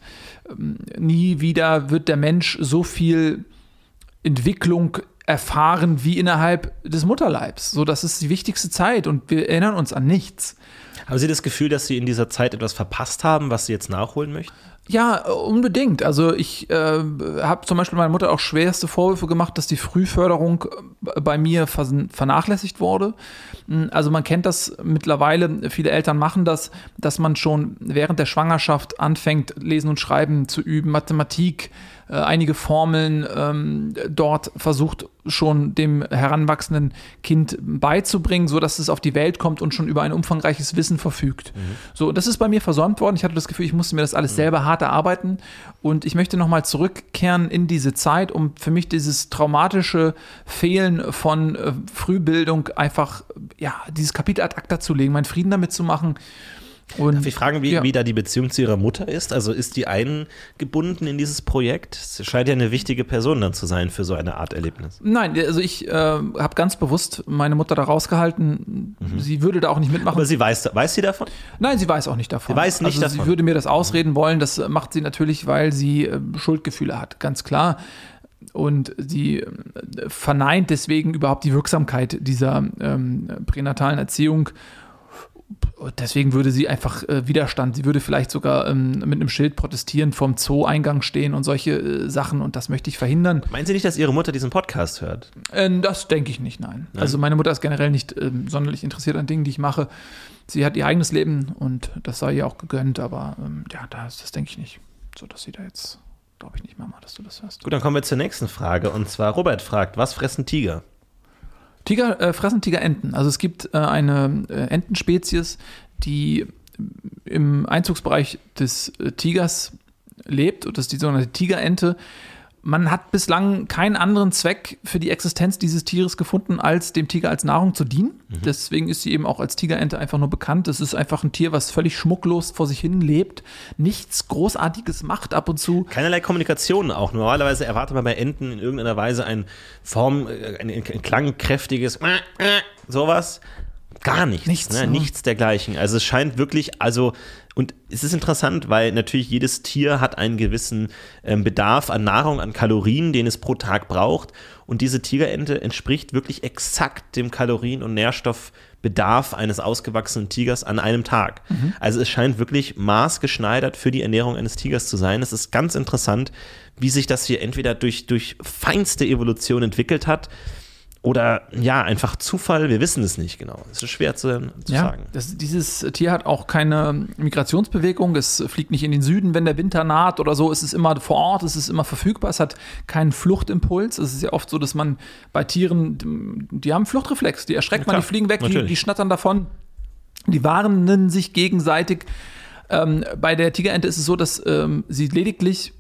C: Nie wieder wird der Mensch so viel Entwicklung erfahren wie innerhalb des Mutterleibs. So, das ist die wichtigste Zeit und wir erinnern uns an nichts.
D: Haben Sie das Gefühl, dass Sie in dieser Zeit etwas verpasst haben, was Sie jetzt nachholen möchten?
C: Ja, unbedingt. Also ich habe zum Beispiel meiner Mutter auch schwerste Vorwürfe gemacht, dass die Frühförderung bei mir vernachlässigt wurde. Also man kennt das mittlerweile, viele Eltern machen das, dass man schon während der Schwangerschaft anfängt, Lesen und Schreiben zu üben, Mathematik, einige Formeln dort versucht schon dem heranwachsenden Kind beizubringen, sodass es auf die Welt kommt und schon über ein umfangreiches Wissen verfügt. So, das ist bei mir versäumt worden. Ich hatte das Gefühl, ich musste mir das alles selber hart erarbeiten und ich möchte nochmal zurückkehren in diese Zeit, um für mich dieses traumatische Fehlen von Frühbildung einfach, dieses Kapitel ad acta zu legen, meinen Frieden damit zu machen. Und,
D: darf ich fragen, wie da die Beziehung zu Ihrer Mutter ist? Also ist die eingebunden in dieses Projekt? Sie scheint ja eine wichtige Person dann zu sein für so eine Art Erlebnis.
C: Nein, also ich habe ganz bewusst meine Mutter da rausgehalten. Sie würde da auch nicht mitmachen.
D: Aber sie weiß sie davon?
C: Nein, sie weiß auch nicht davon.
D: Sie weiß nicht davon?
C: Sie würde mir das ausreden wollen. Das macht sie natürlich, weil sie Schuldgefühle hat, ganz klar. Und sie verneint deswegen überhaupt die Wirksamkeit dieser pränatalen Erziehung. Deswegen würde sie einfach Widerstand, sie würde vielleicht sogar mit einem Schild protestieren, vorm Zoo-Eingang stehen und solche Sachen, und das möchte ich verhindern.
D: Meinen Sie nicht, dass Ihre Mutter diesen Podcast hört?
C: Das denke ich nicht, nein. Also meine Mutter ist generell nicht sonderlich interessiert an Dingen, die ich mache. Sie hat ihr eigenes Leben und das sei ihr auch gegönnt, aber das denke ich nicht. So, dass sie da jetzt, glaube ich nicht, Mama, dass du das hörst.
D: Gut, dann kommen wir zur nächsten Frage, und zwar Robert fragt, was fressen Tiger?
C: Fressen Tigerenten. Also es gibt eine Entenspezies, die im Einzugsbereich des Tigers lebt, und das ist die sogenannte Tigerente. Man hat bislang keinen anderen Zweck für die Existenz dieses Tieres gefunden, als dem Tiger als Nahrung zu dienen. Deswegen ist sie eben auch als Tigerente einfach nur bekannt. Es ist einfach ein Tier, was völlig schmucklos vor sich hin lebt, nichts Großartiges macht ab und zu.
D: Keinerlei Kommunikation auch. Normalerweise erwartet man bei Enten in irgendeiner Weise ein klangkräftiges sowas. gar nichts. Nichts dergleichen. Also es scheint wirklich, und es ist interessant, weil natürlich jedes Tier hat einen gewissen Bedarf an Nahrung, an Kalorien, den es pro Tag braucht. Und diese Tigerente entspricht wirklich exakt dem Kalorien- und Nährstoffbedarf eines ausgewachsenen Tigers an einem Tag. Also es scheint wirklich maßgeschneidert für die Ernährung eines Tigers zu sein. Es ist ganz interessant, wie sich das hier entweder durch feinste Evolution entwickelt hat oder ja, einfach Zufall, wir wissen es nicht genau. Es ist schwer zu sagen.
C: Dieses Tier hat auch keine Migrationsbewegung, es fliegt nicht in den Süden, wenn der Winter naht oder so, es ist immer vor Ort, es ist immer verfügbar, es hat keinen Fluchtimpuls. Es ist ja oft so, dass man bei Tieren, die haben Fluchtreflex, die erschreckt man, die fliegen weg, die schnattern davon, die warnen sich gegenseitig. Bei der Tigerente ist es so, dass sie lediglich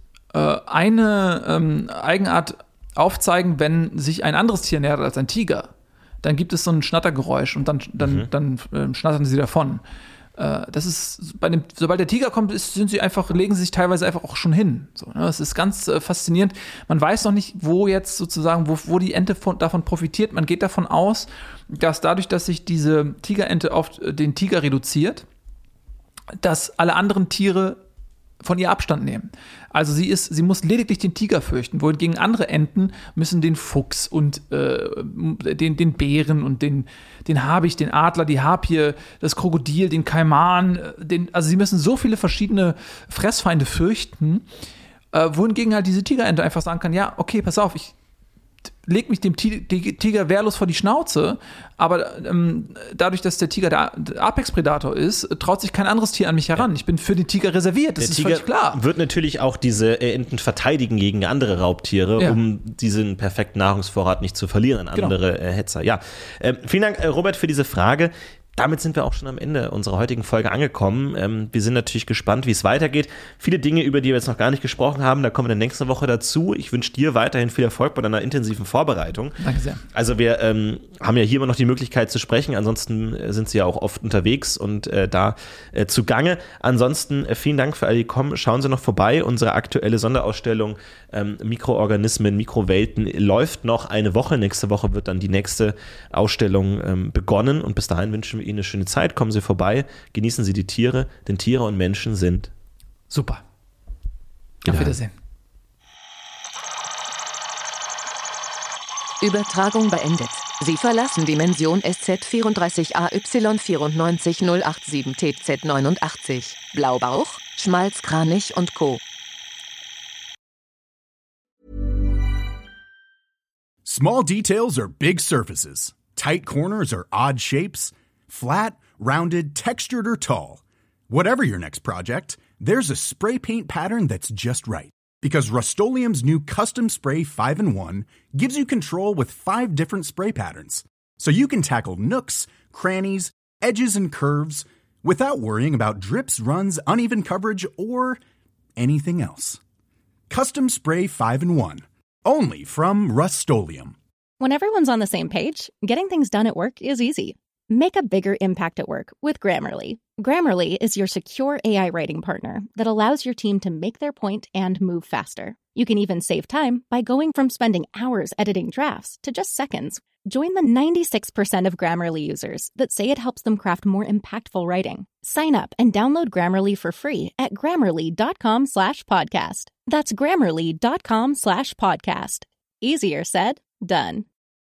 C: eine Eigenart aufzeigen, wenn sich ein anderes Tier nähert als ein Tiger. Dann gibt es so ein Schnattergeräusch und dann schnattern sie davon. Das ist sobald der Tiger kommt, legen sie sich teilweise einfach auch schon hin. So, ne? Das ist ganz faszinierend. Man weiß noch nicht, wo jetzt sozusagen, wo die Ente davon profitiert. Man geht davon aus, dass dadurch, dass sich diese Tigerente auf den Tiger reduziert, dass alle anderen Tiere von ihr Abstand nehmen. Also sie muss lediglich den Tiger fürchten, wohingegen andere Enten müssen den Fuchs und den Bären und den Habicht, den Adler, die Harpie, das Krokodil, den Kaiman, also sie müssen so viele verschiedene Fressfeinde fürchten, wohingegen halt diese Tigerente einfach sagen kann, ja, okay, pass auf, ich leg mich dem Tiger wehrlos vor die Schnauze, aber dadurch, dass der Tiger der Apex-Predator ist, traut sich kein anderes Tier an mich heran. Ich bin für den Tiger reserviert, das ist völlig klar.
D: Wird natürlich auch diese Enten verteidigen gegen andere Raubtiere, um diesen perfekten Nahrungsvorrat nicht zu verlieren an andere Hetzer. Ja, vielen Dank, Robert, für diese Frage. Damit sind wir auch schon am Ende unserer heutigen Folge angekommen. Wir sind natürlich gespannt, wie es weitergeht. Viele Dinge, über die wir jetzt noch gar nicht gesprochen haben, da kommen wir dann nächste Woche dazu. Ich wünsche dir weiterhin viel Erfolg bei deiner intensiven Vorbereitung.
C: Danke sehr.
D: Also wir haben ja hier immer noch die Möglichkeit zu sprechen. Ansonsten sind sie ja auch oft unterwegs und da zugange. Ansonsten vielen Dank für alle, die kommen. Schauen Sie noch vorbei. Unsere aktuelle Sonderausstellung Mikroorganismen, Mikrowelten läuft noch eine Woche. Nächste Woche wird dann die nächste Ausstellung begonnen. Und bis dahin wünschen wir Ihnen eine schöne Zeit. Kommen Sie vorbei, genießen Sie die Tiere, denn Tiere und Menschen sind
C: super. Auf Wiedersehen.
B: Übertragung beendet. Sie verlassen Dimension SZ-34087-087-TZ89. Blaubauch, Schmalzkranich und Co.
E: Small details are big surfaces. Tight corners are odd shapes. Flat, rounded, textured, or tall. Whatever your next project, there's a spray paint pattern that's just right. Because Rust-Oleum's new Custom Spray 5-in-1 gives you control with 5 different spray patterns. So you can tackle nooks, crannies, edges, and curves without worrying about drips, runs, uneven coverage, or anything else. Custom Spray 5-in-1. Only from Rust-Oleum.
F: When everyone's on the same page, getting things done at work is easy. Make a bigger impact at work with Grammarly. Grammarly is your secure AI writing partner that allows your team to make their point and move faster. You can even save time by going from spending hours editing drafts to just seconds. Join the 96% of Grammarly users that say it helps them craft more impactful writing. Sign up and download Grammarly for free at Grammarly.com/podcast. That's Grammarly.com/podcast. Easier said, done.